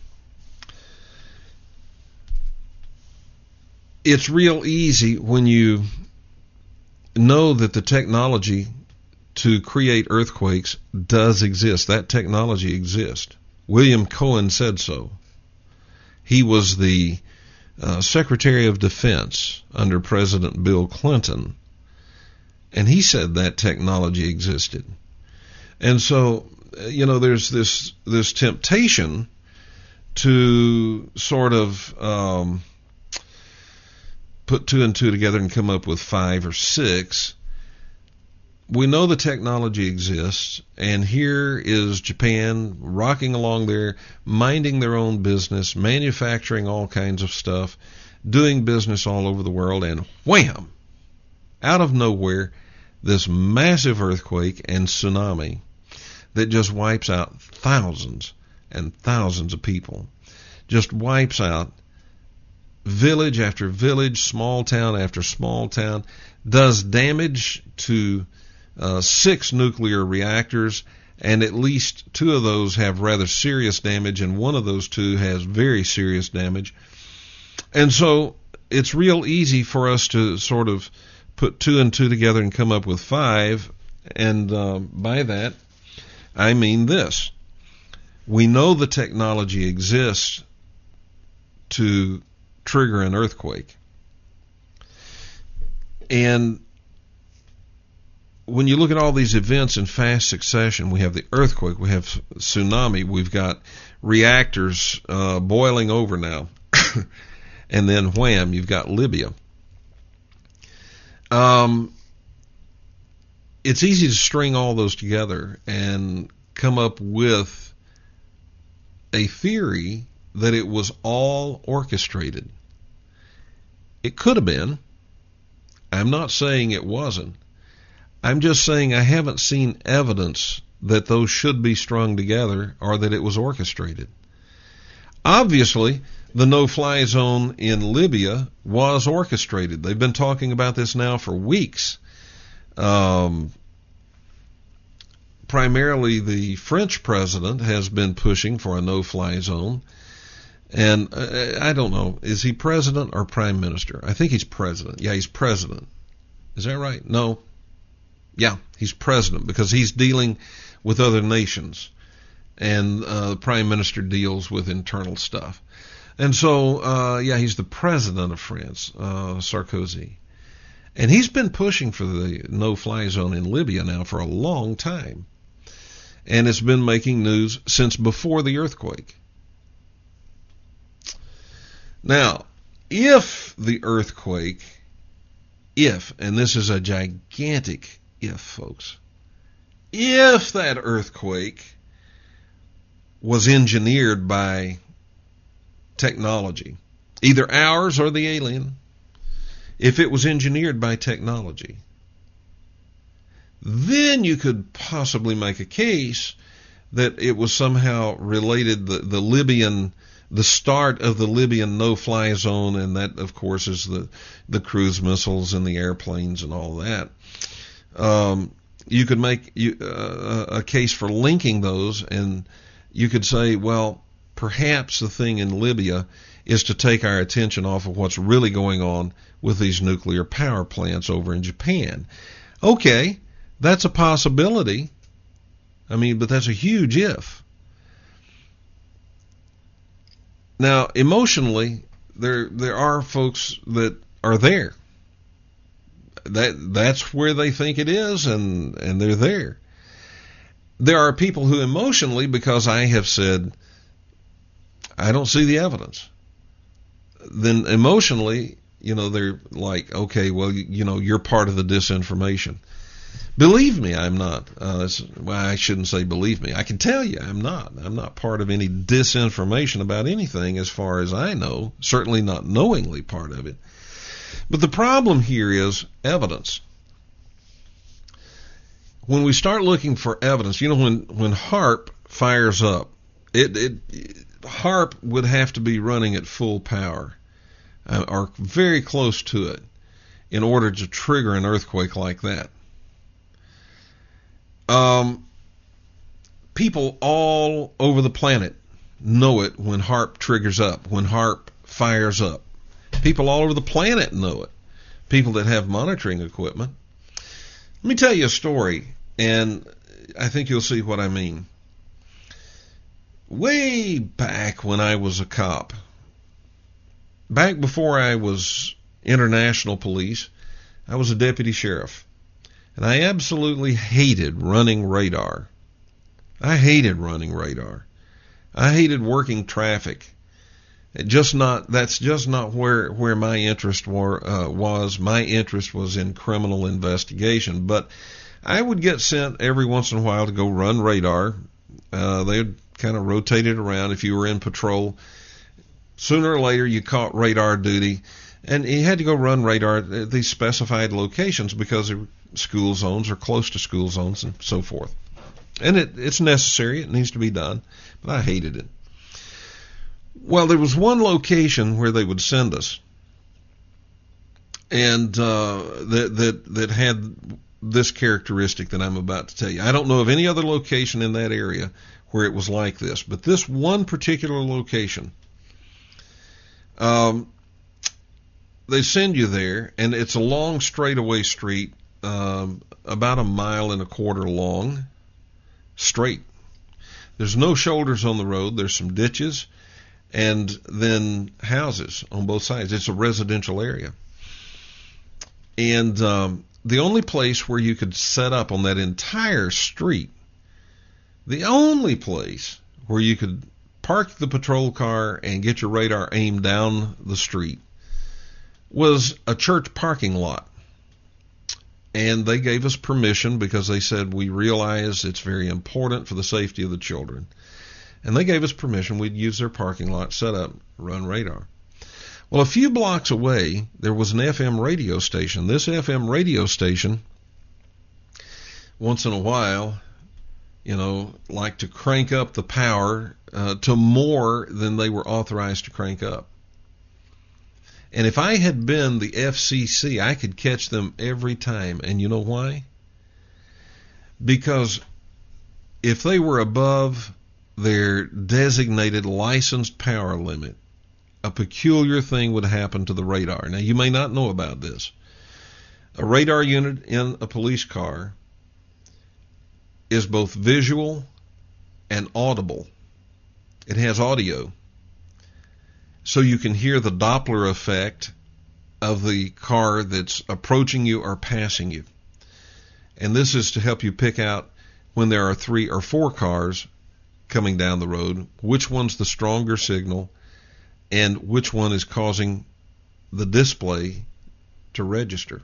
It's real easy when you know that the technology to create earthquakes does exist. That technology exists. William Cohen said so. He was the Secretary of Defense under President Bill Clinton, and he said that technology existed. And so there's this temptation to sort of put 2 and 2 together and come up with 5 or 6. We know the technology exists, and here is Japan rocking along there, minding their own business, manufacturing all kinds of stuff, doing business all over the world, and wham! Out of nowhere, this massive earthquake and tsunami that just wipes out thousands and thousands of people, just wipes out village after village, small town after small town, does damage to 6 nuclear reactors, and at least 2 of those have rather serious damage, and one of those 2 has very serious damage. And so it's real easy for us to sort of put 2 and 2 together and come up with 5, and by that I mean this. We know the technology exists to trigger an earthquake. And when you look at all these events in fast succession, we have the earthquake, we have tsunami, we've got reactors boiling over now, and then wham, you've got Libya. It's easy to string all those together and come up with a theory that it was all orchestrated. It could have been. I'm not saying it wasn't. I'm just saying I haven't seen evidence that those should be strung together or that it was orchestrated. Obviously, the no-fly zone in Libya was orchestrated. They've been talking about this now for weeks. Primarily, the French president has been pushing for a no-fly zone. And I don't know, is he president or prime minister? I think he's president. Yeah, he's president. Is that right? No. Yeah, he's president because he's dealing with other nations. And the prime minister deals with internal stuff. And so, he's the president of France, Sarkozy. And he's been pushing for the no-fly zone in Libya now for a long time. And it's been making news since before the earthquake. Now, if the earthquake, and this is a gigantic if, folks, if that earthquake was engineered by technology, either ours or the alien, if it was engineered by technology, then you could possibly make a case that it was somehow related, the start of the Libyan no-fly zone, and that, of course, is the cruise missiles and the airplanes and all that. You could make a case for linking those, and you could say, well, perhaps the thing in Libya is to take our attention off of what's really going on with these nuclear power plants over in Japan. Okay, that's a possibility. But that's a huge if. Now, emotionally, there are folks that are there. That's where they think it is, and they're there. There are people who emotionally, because I have said, I don't see the evidence, then emotionally, they're like, okay, well, you're part of the disinformation. Believe me, I'm not. I shouldn't say believe me. I can tell you I'm not. I'm not part of any disinformation about anything as far as I know, certainly not knowingly part of it. But the problem here is evidence. When we start looking for evidence, when HAARP fires up, HAARP would have to be running at full power or very close to it in order to trigger an earthquake like that. People all over the planet know it when HAARP triggers up, when HAARP fires up. People all over the planet know it. People that have monitoring equipment. Let me tell you a story, and I think you'll see what I mean. Way back when I was a cop, back before I was international police, I was a deputy sheriff. And I absolutely hated running radar. I hated running radar. I hated working traffic. That's just not where my interest was. My interest was in criminal investigation. But I would get sent every once in a while to go run radar. They would kind of rotate it around if you were in patrol. Sooner or later, you caught radar duty, and you had to go run radar at these specified locations because of school zones or close to school zones and so forth. And it's necessary. It needs to be done. But I hated it. Well, there was one location where they would send us, and that had this characteristic that I'm about to tell you. I don't know of any other location in that area where it was like this, but this one particular location, they send you there, and it's a long straightaway street, about 1.25 miles long, straight. There's no shoulders on the road. There's some ditches and then houses on both sides. It's a residential area. And the only place where you could set up on that entire street, the only place where you could park the patrol car and get your radar aimed down the street, was a church parking lot. And they gave us permission because they said, we realize it's very important for the safety of the children. And they gave us permission. We'd use their parking lot, set up, run radar. Well, a few blocks away, there was an FM radio station. This FM radio station, once in a while, like to crank up the power to more than they were authorized to crank up. And if I had been the FCC, I could catch them every time. And you know why? Because if they were above their designated licensed power limit, a peculiar thing would happen to the radar. Now, you may not know about this. A radar unit in a police car is both visual and audible. It has audio. So you can hear the Doppler effect of the car that's approaching you or passing you. And this is to help you pick out, when there are 3 or 4 cars coming down the road, which one's the stronger signal and which one is causing the display to register.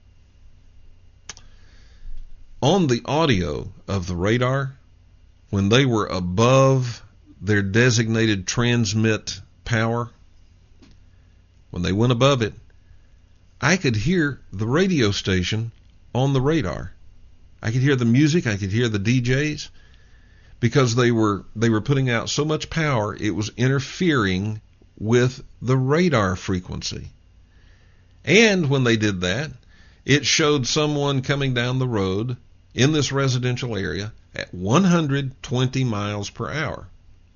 On the audio of the radar, when they were above their designated transmit power, when they went above it, I could hear the radio station on the radar. I could hear the music, I could hear the DJs, because they were putting out so much power, it was interfering with the radar frequency. And when they did that, it showed someone coming down the road in this residential area at 120 miles per hour.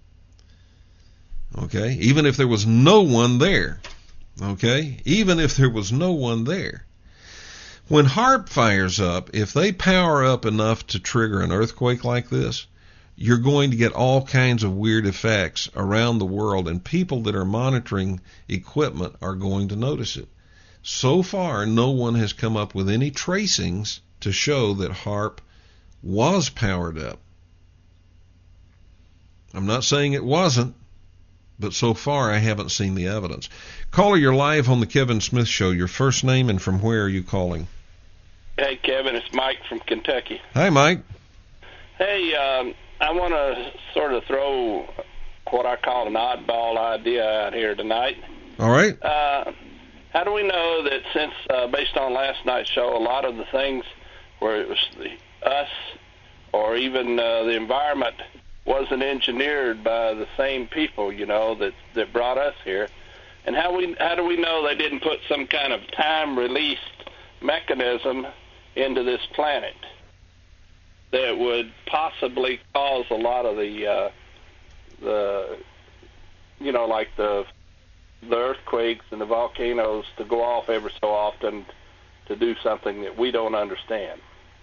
Okay, even if there was no one there. Okay, even if there was no one there. When HAARP fires up, if they power up enough to trigger an earthquake like this, you're going to get all kinds of weird effects around the world, and people that are monitoring equipment are going to notice it. So far, no one has come up with any tracings to show that HAARP was powered up. I'm not saying it wasn't, but so far I haven't seen the evidence. Caller, you're live on the Kevin Smith Show. Your first name and from where are you calling? Hey, Kevin, it's Mike from Kentucky. Hi, Mike. Hey, I want to sort of throw what I call an oddball idea out here tonight. All right. How do we know that since, based on last night's show, a lot of the things where it was us or even the environment wasn't engineered by the same people, that brought us here? And how do we know they didn't put some kind of time-released mechanism into this planet that would possibly cause a lot of the earthquakes and the volcanoes to go off every so often to do something that we don't understand?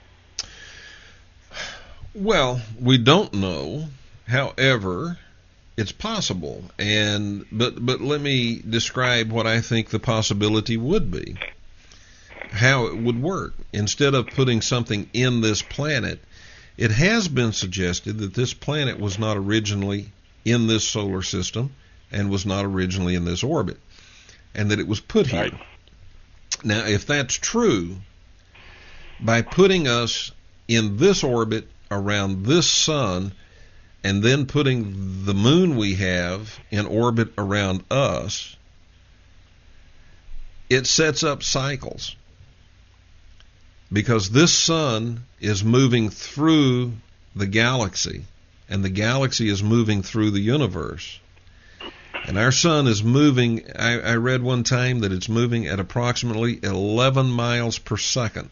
Well, we don't know. However, it's possible. But let me describe what I think the possibility would be. How it would work. Instead of putting something in this planet, It has been suggested that this planet was not originally in this solar system and was not originally in this orbit, and that it was put here. Right. Now, if that's true, by putting us in this orbit around this sun and then putting the moon we have in orbit around us, it sets up cycles. Because this sun is moving through the galaxy, and the galaxy is moving through the universe. And our sun is moving, I read one time that it's moving at approximately 11 miles per second.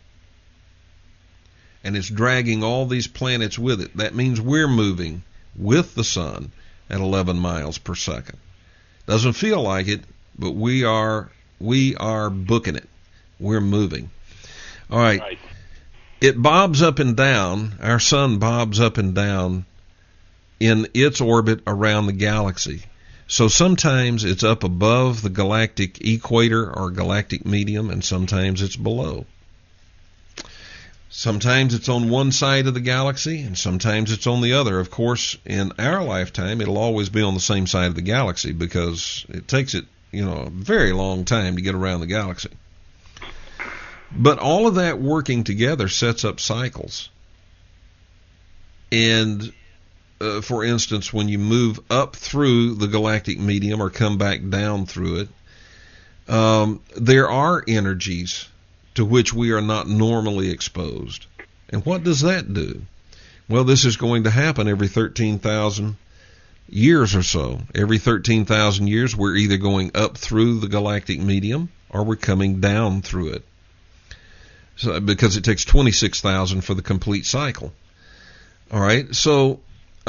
And it's dragging all these planets with it. That means we're moving with the sun at 11 miles per second. Doesn't feel like it, but we are booking it. We're moving. All right. Right. It bobs up and down. Our sun bobs up and down in its orbit around the galaxy. So sometimes it's up above the galactic equator or galactic medium, and sometimes it's below. Sometimes it's on one side of the galaxy, and sometimes it's on the other. Of course, in our lifetime, it'll always be on the same side of the galaxy because it takes it, a very long time to get around the galaxy. But all of that working together sets up cycles. And, for instance, when you move up through the galactic medium or come back down through it, there are energies to which we are not normally exposed. And what does that do? Well, this is going to happen every 13,000 years or so. Every 13,000 years, we're either going up through the galactic medium or we're coming down through it. So, because it takes 26,000 for the complete cycle. All right, so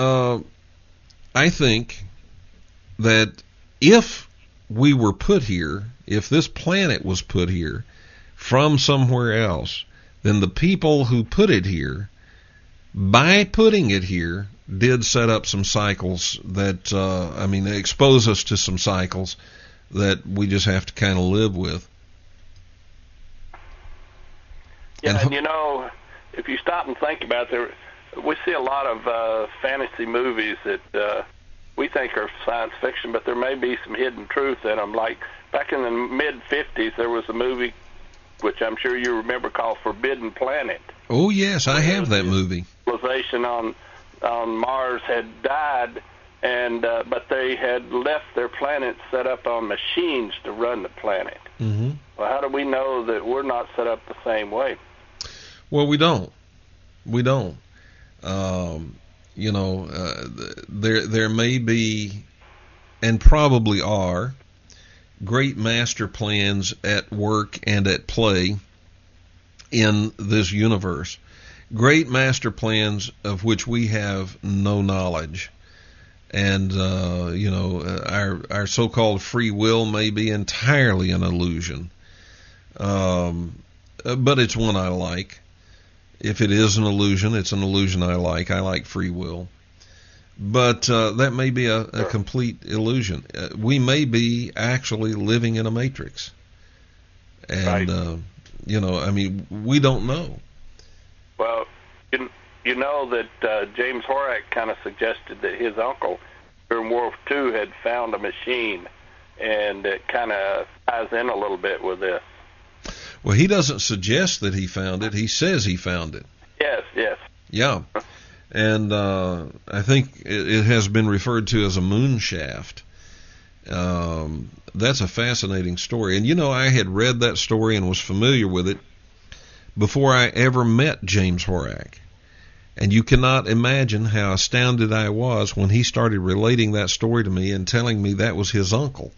I think that if we were put here, if this planet was put here from somewhere else, then the people who put it here, by putting it here, did set up some cycles that, they expose us to some cycles that we just have to kind of live with. Yeah, and if you stop and think about it, we see a lot of fantasy movies that we think are science fiction, but there may be some hidden truth in them. Like back in the mid-'50s, there was a movie, which I'm sure you remember, called Forbidden Planet. Oh, yes, I have that movie. Civilization on Mars had died, and but they had left their planet set up on machines to run the planet. Mm-hmm. Well, how do we know that we're not set up the same way? Well, we don't. There may be, and probably are, great master plans at work and at play in this universe. Great master plans of which we have no knowledge. And, our so-called free will may be entirely an illusion. But it's one I like. If it is an illusion, it's an illusion I like. I like free will. But that may be a complete illusion. We may be actually living in a matrix. And, right. We don't know. Well, you know that James Horak kind of suggested that his uncle during World War II had found a machine, and it kind of ties in a little bit with this. Well, he doesn't suggest that he found it. He says he found it. Yes. Yeah. And I think it has been referred to as a moon shaft. That's a fascinating story. And, I had read that story and was familiar with it before I ever met James Horak. And you cannot imagine how astounded I was when he started relating that story to me and telling me that was his uncle.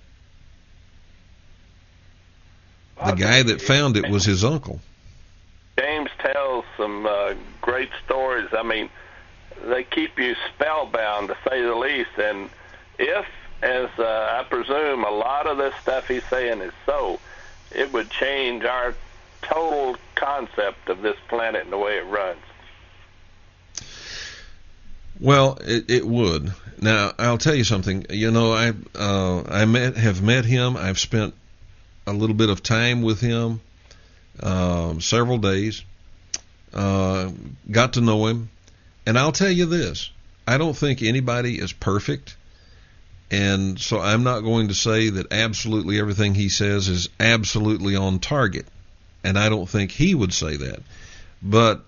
The guy that found it was his uncle. James tells some great stories. They keep you spellbound, to say the least. And if, as I presume, a lot of this stuff he's saying is so, it would change our total concept of this planet and the way it runs. Well, it would. Now, I'll tell you something. I have met him. I've spent a little bit of time with him, several days. got to know him, and I'll tell you this, I don't think anybody is perfect, and so I'm not going to say that absolutely everything he says is absolutely on target, and I don't think he would say that. But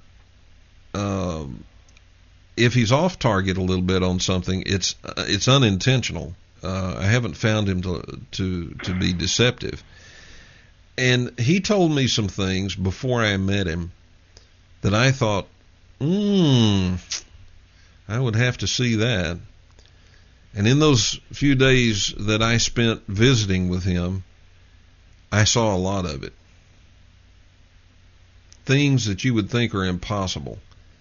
if he's off target a little bit on something, it's unintentional. I haven't found him to be deceptive. And he told me some things before I met him that I thought, I would have to see that. And in those few days that I spent visiting with him, I saw a lot of it. Things that you would think are impossible.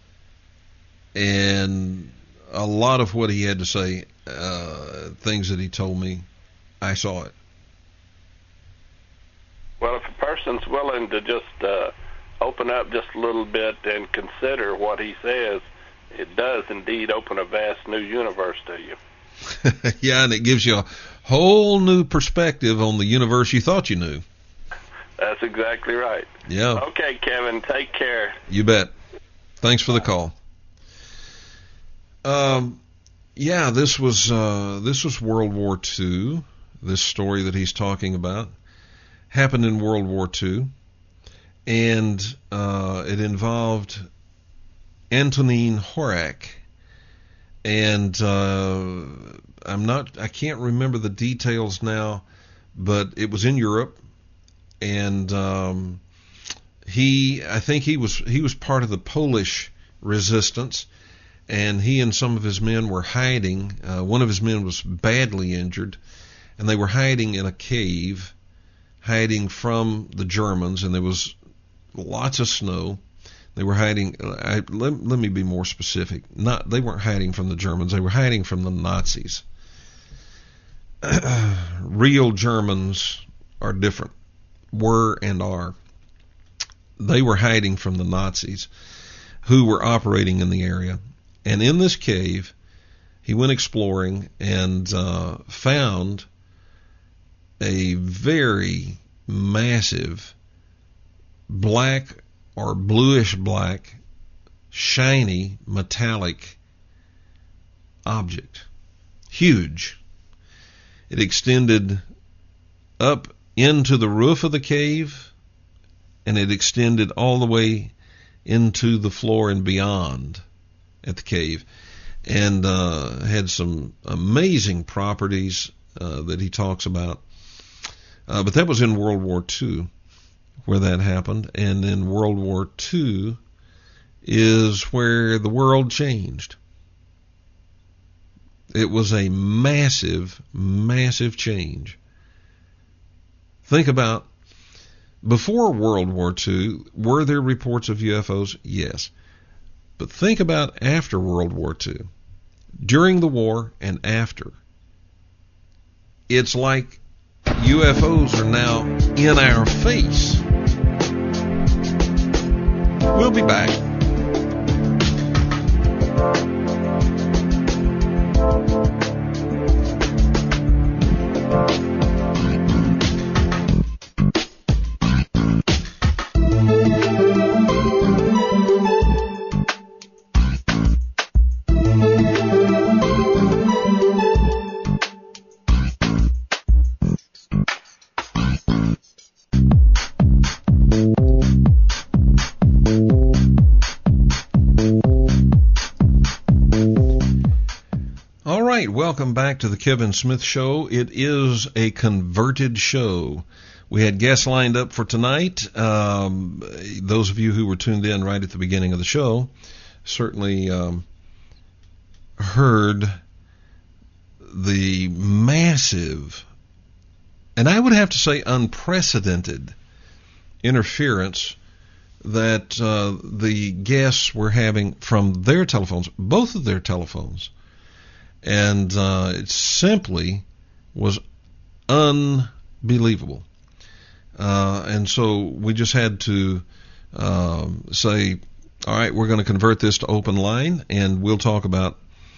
And a lot of what he had to say, things that he told me, I saw it. Well, if a person's willing to just open up just a little bit and consider what he says, it does indeed open a vast new universe to you. Yeah, and it gives you a whole new perspective on the universe you thought you knew. That's exactly right. Yeah. Okay, Kevin, take care. You bet. Thanks for the call. Yeah, this was World War II. This story that he's talking about happened in World War II, and it involved Antonin Horak. And I can't remember the details now, but it was in Europe, and I think he was part of the Polish resistance, and he and some of his men were hiding. One of his men was badly injured, and they were hiding in a cave, hiding from the Germans, and there was lots of snow. They were hiding. Let me be more specific. They weren't hiding from the Germans. They were hiding from the Nazis. Real Germans are different. Were and are. They were hiding from the Nazis, who were operating in the area. And in this cave, he went exploring and found a very massive black or bluish black, shiny, metallic object. Huge. It extended up into the roof of the cave, and it extended all the way into the floor and beyond at the cave, and had some amazing properties that he talks about. But that was in World War II where that happened, and in World War II is where the world changed. It was a massive, massive change. Think about, before World War II, were there reports of UFOs? Yes. But think about after World War II, during the war and after. It's like UFOs are now in our face. We'll be back. Welcome back to the Kevin Smith Show. It is a converted show. We had guests lined up for tonight. Those of you who were tuned in right at the beginning of the show certainly heard the massive, and I would have to say unprecedented, interference that the guests were having from their telephones, both of their telephones. And it simply was unbelievable. And so we just had to say, all right, we're going to convert this to open line, and we'll talk about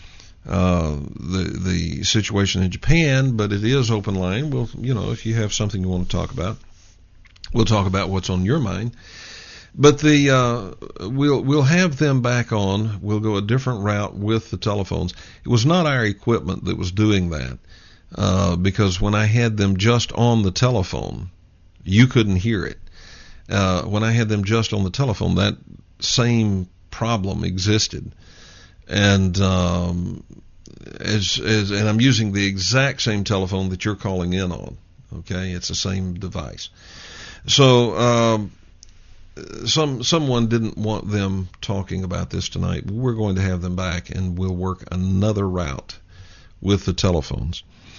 the situation in Japan, but it is open line. We'll, if you have something you want to talk about, we'll talk about what's on your mind. But we'll have them back on. We'll go a different route with the telephones. It was not our equipment that was doing that, because when I had them just on the telephone, you couldn't hear it. When I had them just on the telephone, that same problem existed, and and I'm using the exact same telephone that you're calling in on. Okay, it's the same device. So someone didn't want them talking about this tonight. We're going to have them back, and we'll work another route with the telephones.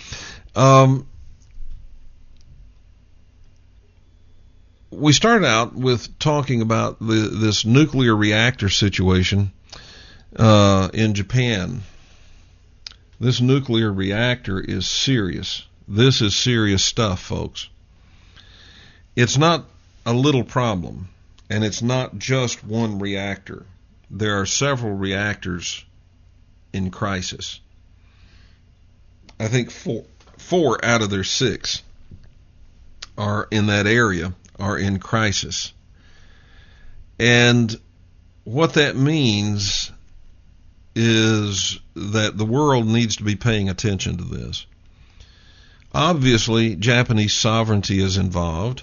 We started out with talking about this nuclear reactor situation in Japan. This nuclear reactor is serious. This is serious stuff, folks. It's not a little problem, and it's not just one reactor. There are several reactors in crisis. I think four out of their 6 are in that area, are in crisis. And what that means is that the world needs to be paying attention to this. Obviously, Japanese sovereignty is involved.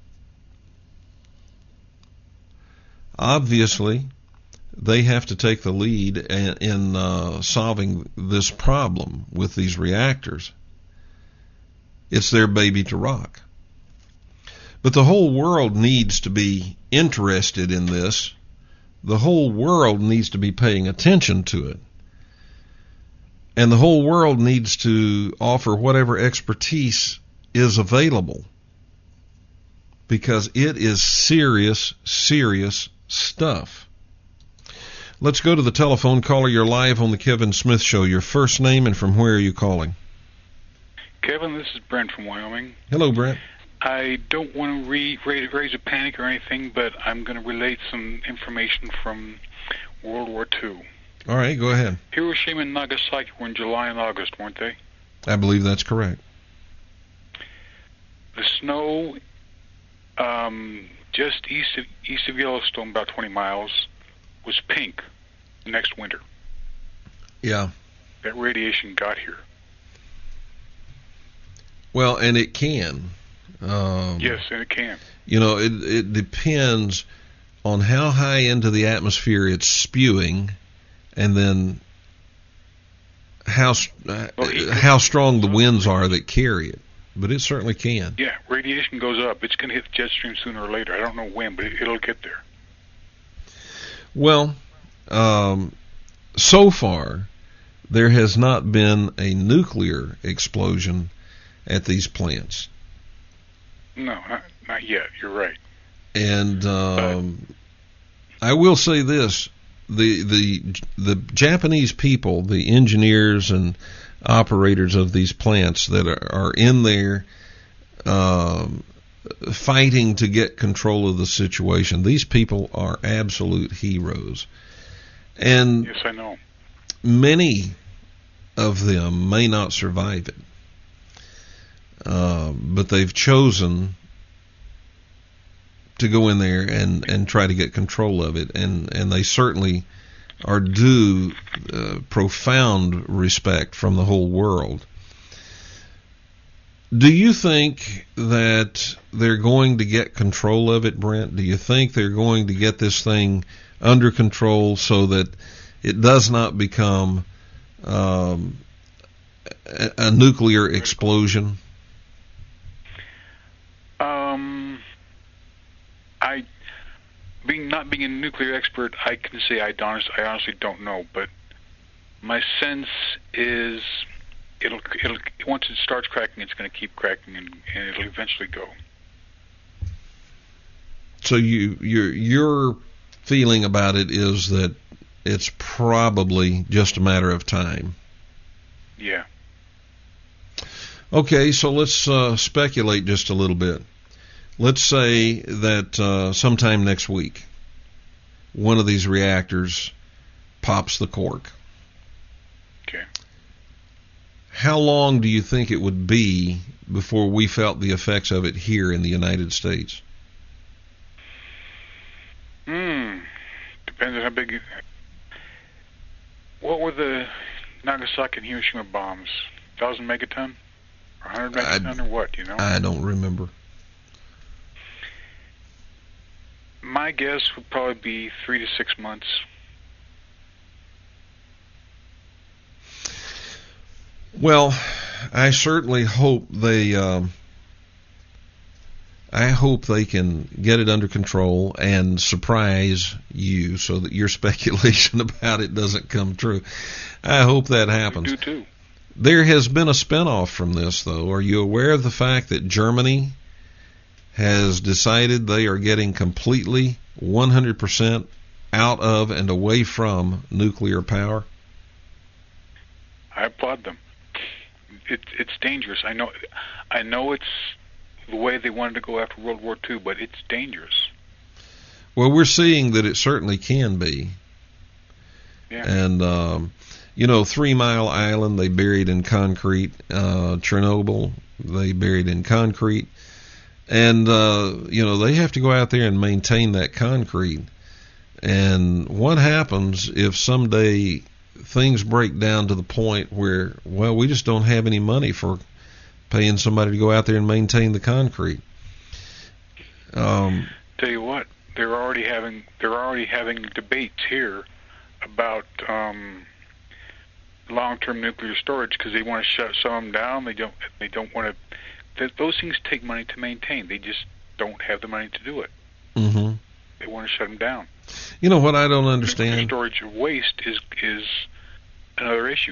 Obviously, they have to take the lead in solving this problem with these reactors. It's their baby to rock. But the whole world needs to be interested in this. The whole world needs to be paying attention to it. And the whole world needs to offer whatever expertise is available, because it is serious, serious stuff. Let's go to the telephone. Caller, you're live on the Kevin Smith Show. Your first name and from where are you calling? Kevin, this is Brent from Wyoming. Hello, Brent. I don't want to raise a panic or anything, but I'm going to relate some information from World War II. All right, go ahead. Hiroshima and Nagasaki were in July and August, weren't they? I believe that's correct. The snow just east of Yellowstone, about 20 miles, was pink the next winter. Yeah. That radiation got here. Well, and it can. Yes, and it can. You know, it depends on how high into the atmosphere it's spewing, and then how strong the winds are that carry it. But it certainly can. Yeah, radiation goes up. It's going to hit the jet stream sooner or later. I don't know when, but it'll get there. Well, so far, there has not been a nuclear explosion at these plants. No, not yet. You're right. And I will say this: the Japanese people, the engineers and operators of these plants that are in there fighting to get control of the situation, these people are absolute heroes. And yes, I know. Many of them may not survive it. But they've chosen to go in there and try to get control of it, and they certainly are due profound respect from the whole world. Do you think that they're going to get control of it, Brent? Do you think they're going to get this thing under control so that it does not become a nuclear explosion? Not being a nuclear expert, I can say I honestly don't know, but my sense is it'll once it starts cracking, it's going to keep cracking, and it'll eventually go. So your feeling about it is that it's probably just a matter of time. Yeah. Okay, so let's speculate just a little bit. Let's say that sometime next week, one of these reactors pops the cork. Okay. How long do you think it would be before we felt the effects of it here in the United States? depends on how big. What were the Nagasaki and Hiroshima bombs? 1,000 megaton? Or 100 megaton, or what, you know? I don't remember. My guess would probably be 3 to 6 months. Well, I certainly hope they can get it under control and surprise you so that your speculation about it doesn't come true. I hope that happens. We do too. There has been a spinoff from this, though. Are you aware of the fact that Germany has decided they are getting completely 100% out of and away from nuclear power? I applaud them. It's dangerous. I know it's the way they wanted to go after World War II, but it's dangerous. Well, we're seeing that it certainly can be. Yeah. And 3 Mile Island, they buried in concrete. Chernobyl, they buried in concrete. And, they have to go out there and maintain that concrete. And what happens if someday things break down to the point where, well, we just don't have any money for paying somebody to go out there and maintain the concrete? Tell you what, they're already having debates here about long-term nuclear storage because they want to shut some of them down. They don't want to. Those things take money to maintain. They just don't have the money to do it. Mm-hmm. They want to shut them down. You know what I don't understand? Nuclear storage of waste is another issue.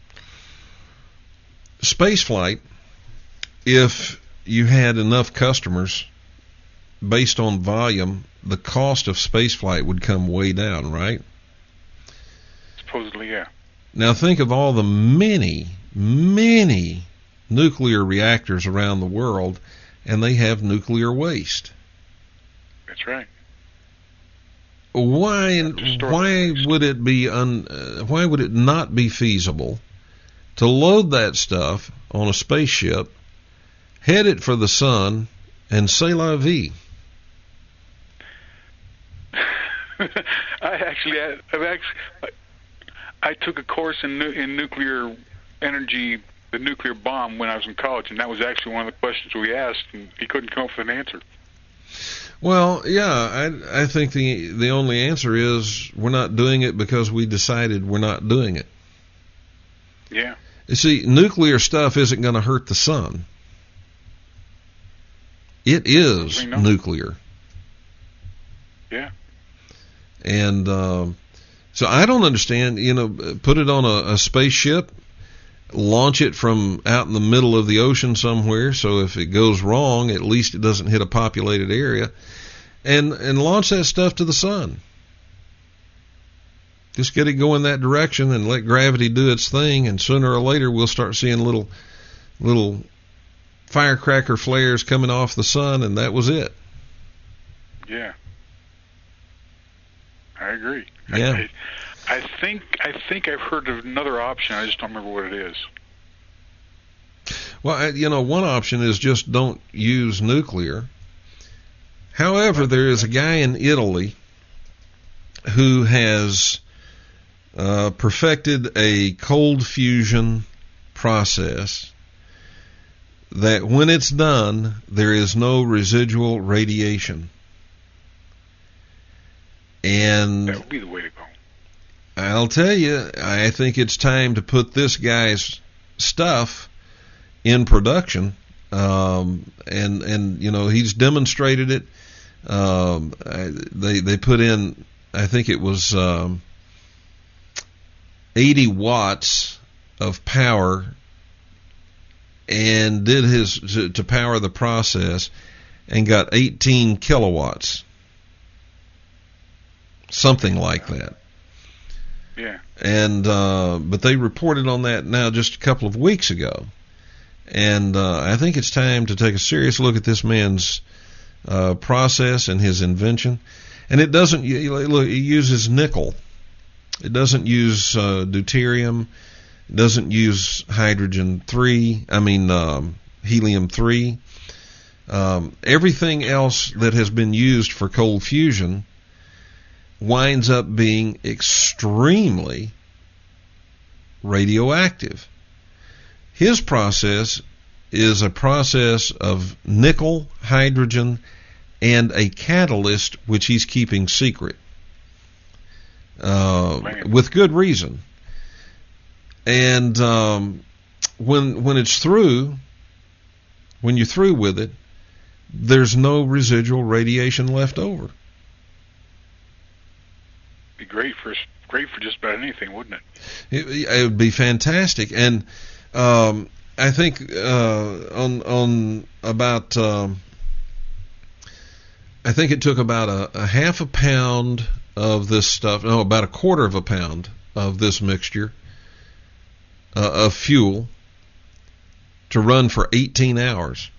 Space flight, if you had enough customers, based on volume, the cost of space flight would come way down, right? Supposedly, yeah. Now think of all the many, many nuclear reactors around the world, and they have nuclear waste. That's right. Why would it be why would it not be feasible to load that stuff on a spaceship, head it for the sun, and c'est la vie? I took a course in nuclear energy, the nuclear bomb, when I was in college, and that was actually one of the questions we asked, and he couldn't come up with an answer. Well, yeah, I think the only answer is we're not doing it because we decided we're not doing it. Yeah. You see, nuclear stuff isn't going to hurt the sun. It is nuclear. Yeah. And so I don't understand, put it on a spaceship, launch it from out in the middle of the ocean somewhere, so if it goes wrong, at least it doesn't hit a populated area, and launch that stuff to the sun. Just get it going that direction and let gravity do its thing, and sooner or later we'll start seeing little firecracker flares coming off the sun, and that was it. Yeah. I agree. Yeah. I think I've heard of another option. I just don't remember what it is. Well, one option is just don't use nuclear. However, there is a guy in Italy who has perfected a cold fusion process that when it's done, there is no residual radiation. And that would be the way to go. I'll tell you, I think it's time to put this guy's stuff in production, and he's demonstrated it. They put in, I think it was 80 watts of power, and did to power the process, and got 18 kilowatts, something like that. Yeah. And but they reported on that now just a couple of weeks ago, and I think it's time to take a serious look at this man's process and his invention. And it doesn't look. It uses nickel. It doesn't use deuterium. It doesn't use helium-3. Everything else that has been used for cold fusion winds up being extremely radioactive. His process is a process of nickel, hydrogen, and a catalyst which he's keeping secret, with good reason. And when it's through, when you're through with it, there's no residual radiation left over. Be great for just about anything, wouldn't it? It would be fantastic. And I think on about I think it took about a half a pound of this stuff, no, about a quarter of a pound of this mixture of fuel to run for 18 hours.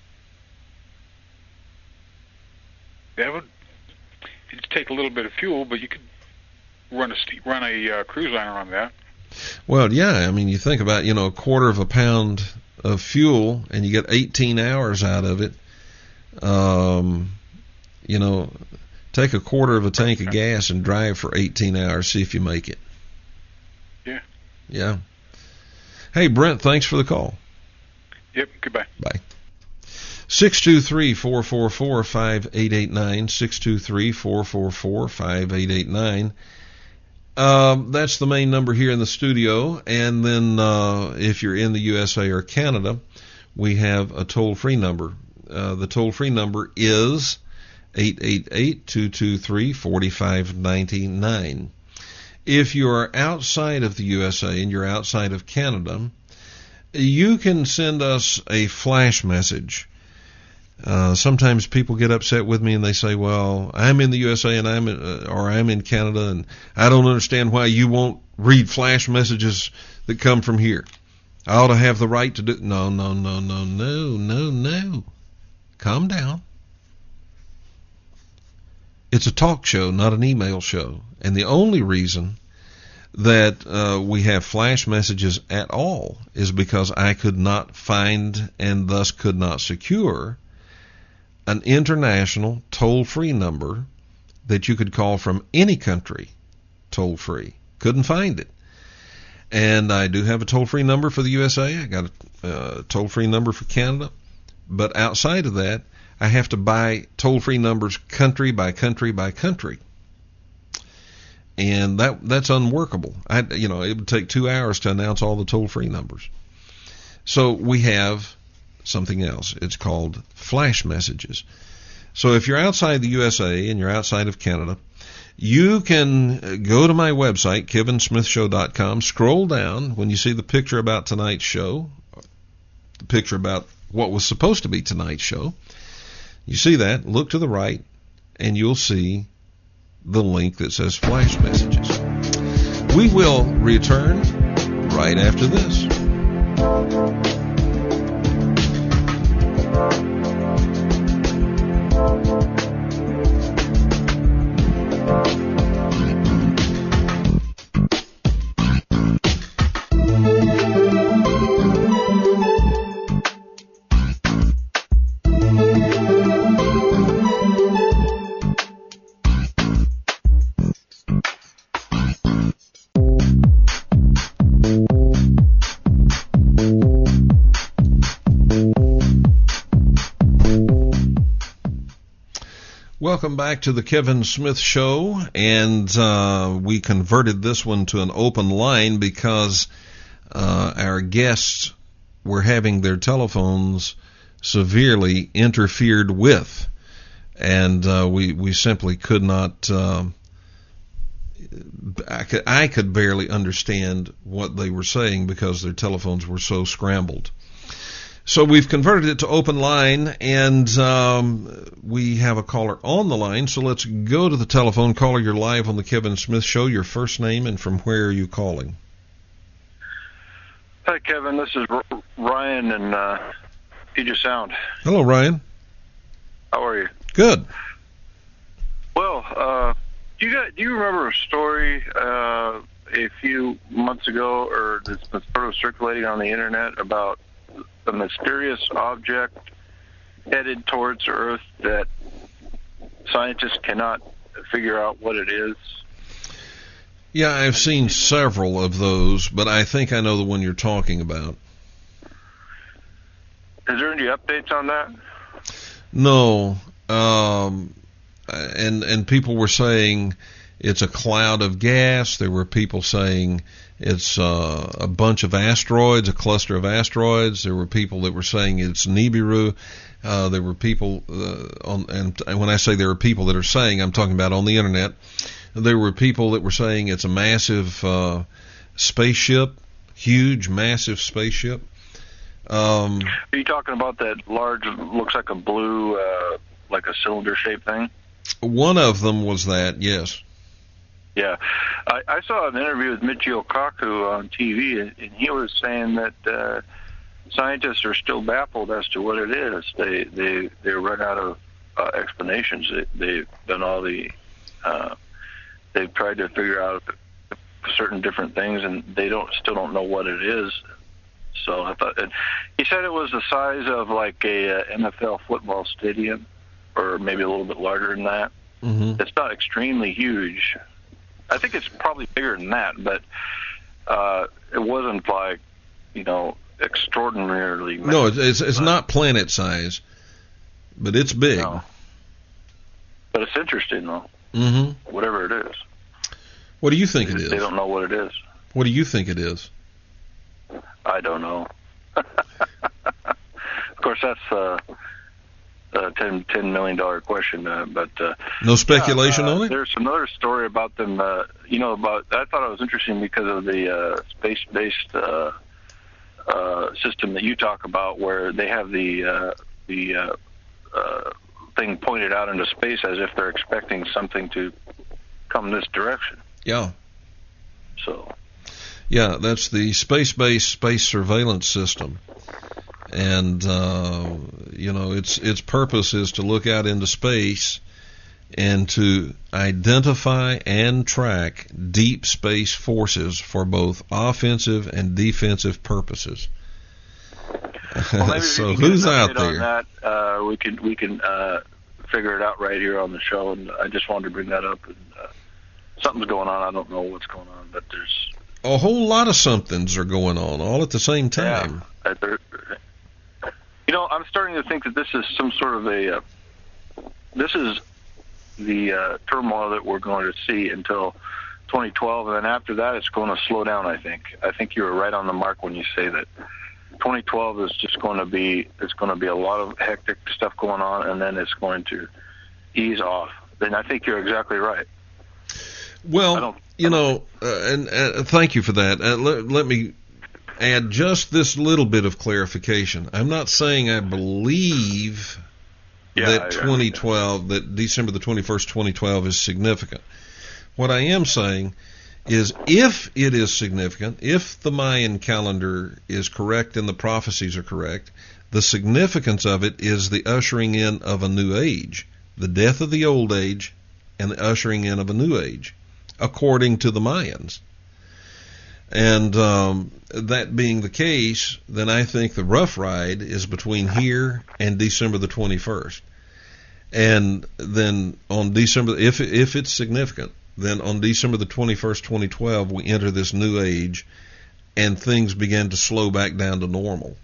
That would take a little bit of fuel, but you could run a cruise liner on that. Well, yeah, I mean, you think about, a quarter of a pound of fuel, and you get 18 hours out of it. Take a quarter of a tank of gas and drive for 18 hours, see if you make it. Yeah. Yeah. Hey, Brent, thanks for the call. Yep, goodbye. Bye. 623-444-5889, 623-444-5889. That's the main number here in the studio. And then if you're in the USA or Canada, we have a toll-free number. The toll-free number is 888-223-4599. If you are outside of the USA and you're outside of Canada, you can send us a flash message. Sometimes people get upset with me and they say, well, I'm in the USA and I'm in Canada, and I don't understand why you won't read flash messages that come from here. I ought to have the right to do. No. Calm down. It's a talk show, not an email show. And the only reason that we have flash messages at all is because I could not find and thus could not secure an international toll-free number that you could call from any country toll-free. Couldn't find it. And I do have a toll-free number for the USA. I got a toll-free number for Canada. But outside of that, I have to buy toll-free numbers country by country by country. And that's unworkable. It would take 2 hours to announce all the toll-free numbers. So we have something else. It's called flash messages. So if you're outside the USA and you're outside of Canada, you can go to my website, kevinsmithshow.com, scroll down when you see the picture about tonight's show, the picture about what was supposed to be tonight's show. You see that, look to the right, and you'll see the link that says flash messages. We will return right after this. Welcome back to the Kevin Smith Show, and we converted this one to an open line because our guests were having their telephones severely interfered with, and we simply could not. I could barely understand what they were saying because their telephones were so scrambled. So we've converted it to open line, and we have a caller on the line. So let's go to the telephone. Caller, you're live on the Kevin Smith Show. Your first name and from where are you calling? Hi, Kevin. This is Ryan in Puget Sound. Hello, Ryan. How are you? Good. Well, do you remember a story a few months ago, or that's been sort of circulating on the internet about a mysterious object headed towards Earth that scientists cannot figure out what it is? Yeah, I've seen several of those, but I think I know the one you're talking about. Is there any updates on that? No, and people were saying it's a cloud of gas. There were people saying it's a bunch of asteroids, a cluster of asteroids. There were people that were saying it's Nibiru. There were people and when I say there are people that are saying, I'm talking about on the internet. There were people that were saying it's a massive spaceship, huge, massive spaceship. Are you talking about that large, looks like a blue, like a cylinder-shaped thing? One of them was that, yes. Yeah. I saw an interview with Michio Kaku on TV, and he was saying that scientists are still baffled as to what it is. They run out of explanations. They've done all the... they've tried to figure out certain different things, and they still don't know what it is. So I thought, he said it was the size of like a NFL football stadium, or maybe a little bit larger than that. Mm-hmm. It's not extremely huge. I think it's probably bigger than that, but it wasn't like, extraordinarily. No, it's not planet size, but it's big. No. But it's interesting though. Mm-hmm. Whatever it is. What do you think it is? They don't know what it is. What do you think it is? I don't know. Of course, that's a $10 million question, but no speculation on it. There's another story about them. I thought it was interesting because of the space-based system that you talk about, where they have the thing pointed out into space as if they're expecting something to come this direction. Yeah. So. Yeah, that's the space-based space surveillance system, and its purpose is to look out into space and to identify and track deep space forces for both offensive and defensive purposes. Well, maybe so who's out there? On that, we can figure it out right here on the show, and I just wanted to bring that up. And something's going on. I don't know what's going on, but there's a whole lot of somethings are going on all at the same time. Yeah. I'm starting to think that this is some sort of this is the turmoil that we're going to see until 2012, and then after that it's going to slow down, I think you were right on the mark when you say that 2012 is just going to be, it's going to be a lot of hectic stuff going on, and then it's going to ease off. Then I think you're exactly right. Well, and thank you for that. Let me add just this little bit of clarification. I'm not saying I believe that 2012, that December the 21st, 2012 is significant. What I am saying is, if it is significant, if the Mayan calendar is correct and the prophecies are correct, the significance of it is the ushering in of a new age, the death of the old age and the ushering in of a new age, according to the Mayans. And that being the case, then I think the rough ride is between here and December the 21st. And then on December, if it's significant, then on December the 21st, 2012, we enter this new age, and things begin to slow back down to normal.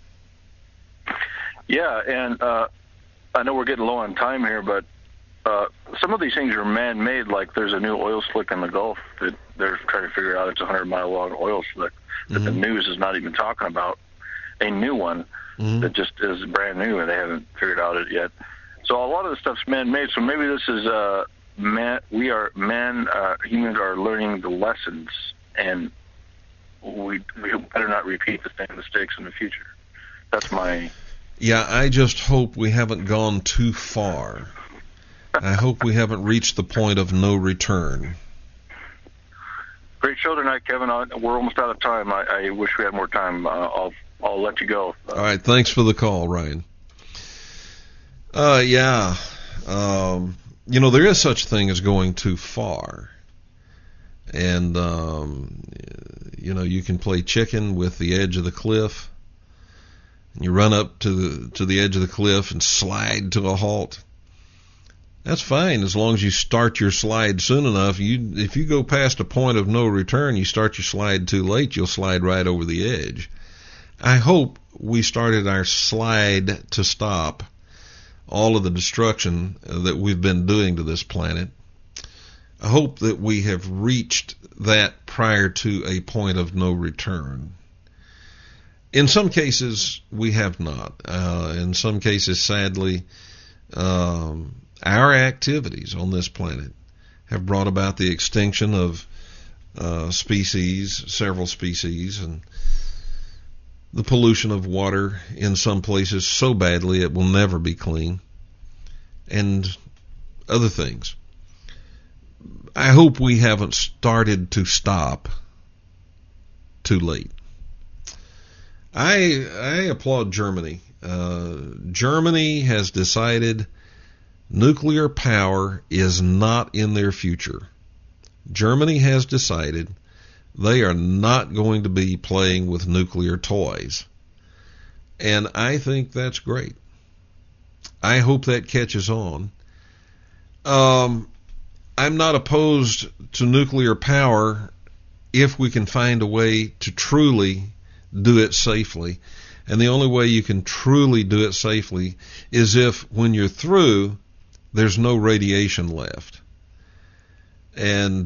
Yeah, and I know we're getting low on time here, but some of these things are man-made, like there's a new oil slick in the Gulf that they're trying to figure out. It's a 100-mile-long oil slick that the news is not even talking about, a new one that just is brand new, and they haven't figured out it yet. So a lot of the stuff's man-made, so maybe this is humans are learning the lessons, and we better not repeat the same mistakes in the future. That's my... Yeah, I just hope we haven't gone too far. I hope we haven't reached the point of no return. Great show tonight, Kevin. We're almost out of time. I wish we had more time. I'll let you go. All right, thanks for the call, Ryan. There is such a thing as going too far. And, you can play chicken with the edge of the cliff. You run up to the edge of the cliff and slide to a halt. That's fine as long as you start your slide soon enough. If you go past a point of no return, you start your slide too late, you'll slide right over the edge. I hope we started our slide to stop all of the destruction that we've been doing to this planet. I hope that we have reached that prior to a point of no return. In some cases, we have not. In some cases, sadly, our activities on this planet have brought about the extinction of several species, and the pollution of water in some places so badly it will never be clean, and other things. I hope we haven't started to stop too late. I applaud Germany. Germany has decided nuclear power is not in their future. Germany has decided they are not going to be playing with nuclear toys. And I think that's great. I hope that catches on. I'm not opposed to nuclear power if we can find a way to truly do it safely. And the only way you can truly do it safely is if, when you're through, there's no radiation left. And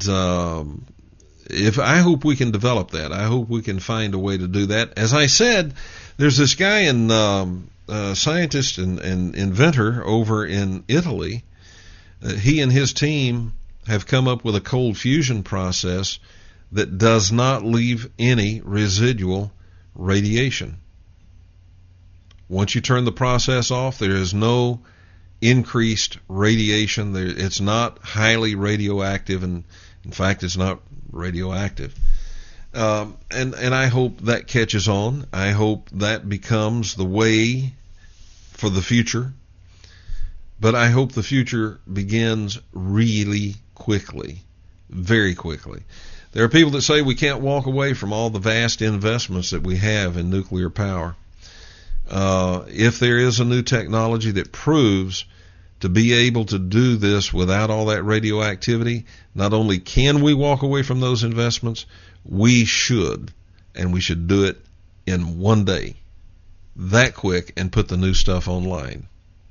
I hope we can develop that. I hope we can find a way to do that. As I said, there's this guy scientist and inventor over in Italy. He and his team have come up with a cold fusion process that does not leave any residual radiation. Once you turn the process off, there is no increased radiation. It's not highly radioactive, and in fact, it's not radioactive. And I hope that catches on. I hope that becomes the way for the future. But I hope the future begins really quickly, very quickly. There are people that say we can't walk away from all the vast investments that we have in nuclear power. If there is a new technology that proves to be able to do this without all that radioactivity, not only can we walk away from those investments, we should, and we should do it in one day, that quick, and put the new stuff online.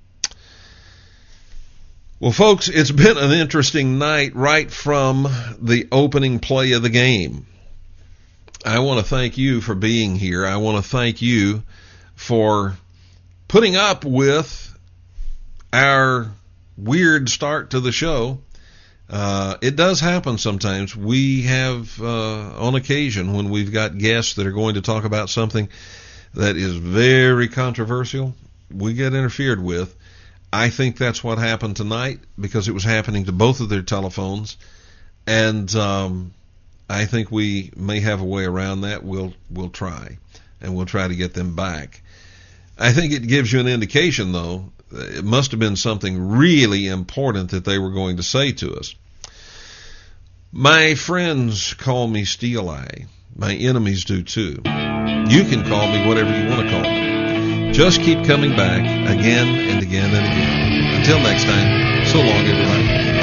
Well, folks, it's been an interesting night right from the opening play of the game. I want to thank you for being here. I want to thank you for putting up with our weird start to the show. It does happen sometimes. We have, on occasion, when we've got guests that are going to talk about something that is very controversial, we get interfered with. I think that's what happened tonight, because it was happening to both of their telephones, and I think we may have a way around that. We'll try, and we'll try to get them back. I think it gives you an indication, though. It must have been something really important that they were going to say to us. My friends call me Steel Eye. My enemies do too. You can call me whatever you want to call me. Just keep coming back again and again and again. Until next time, so long, everybody.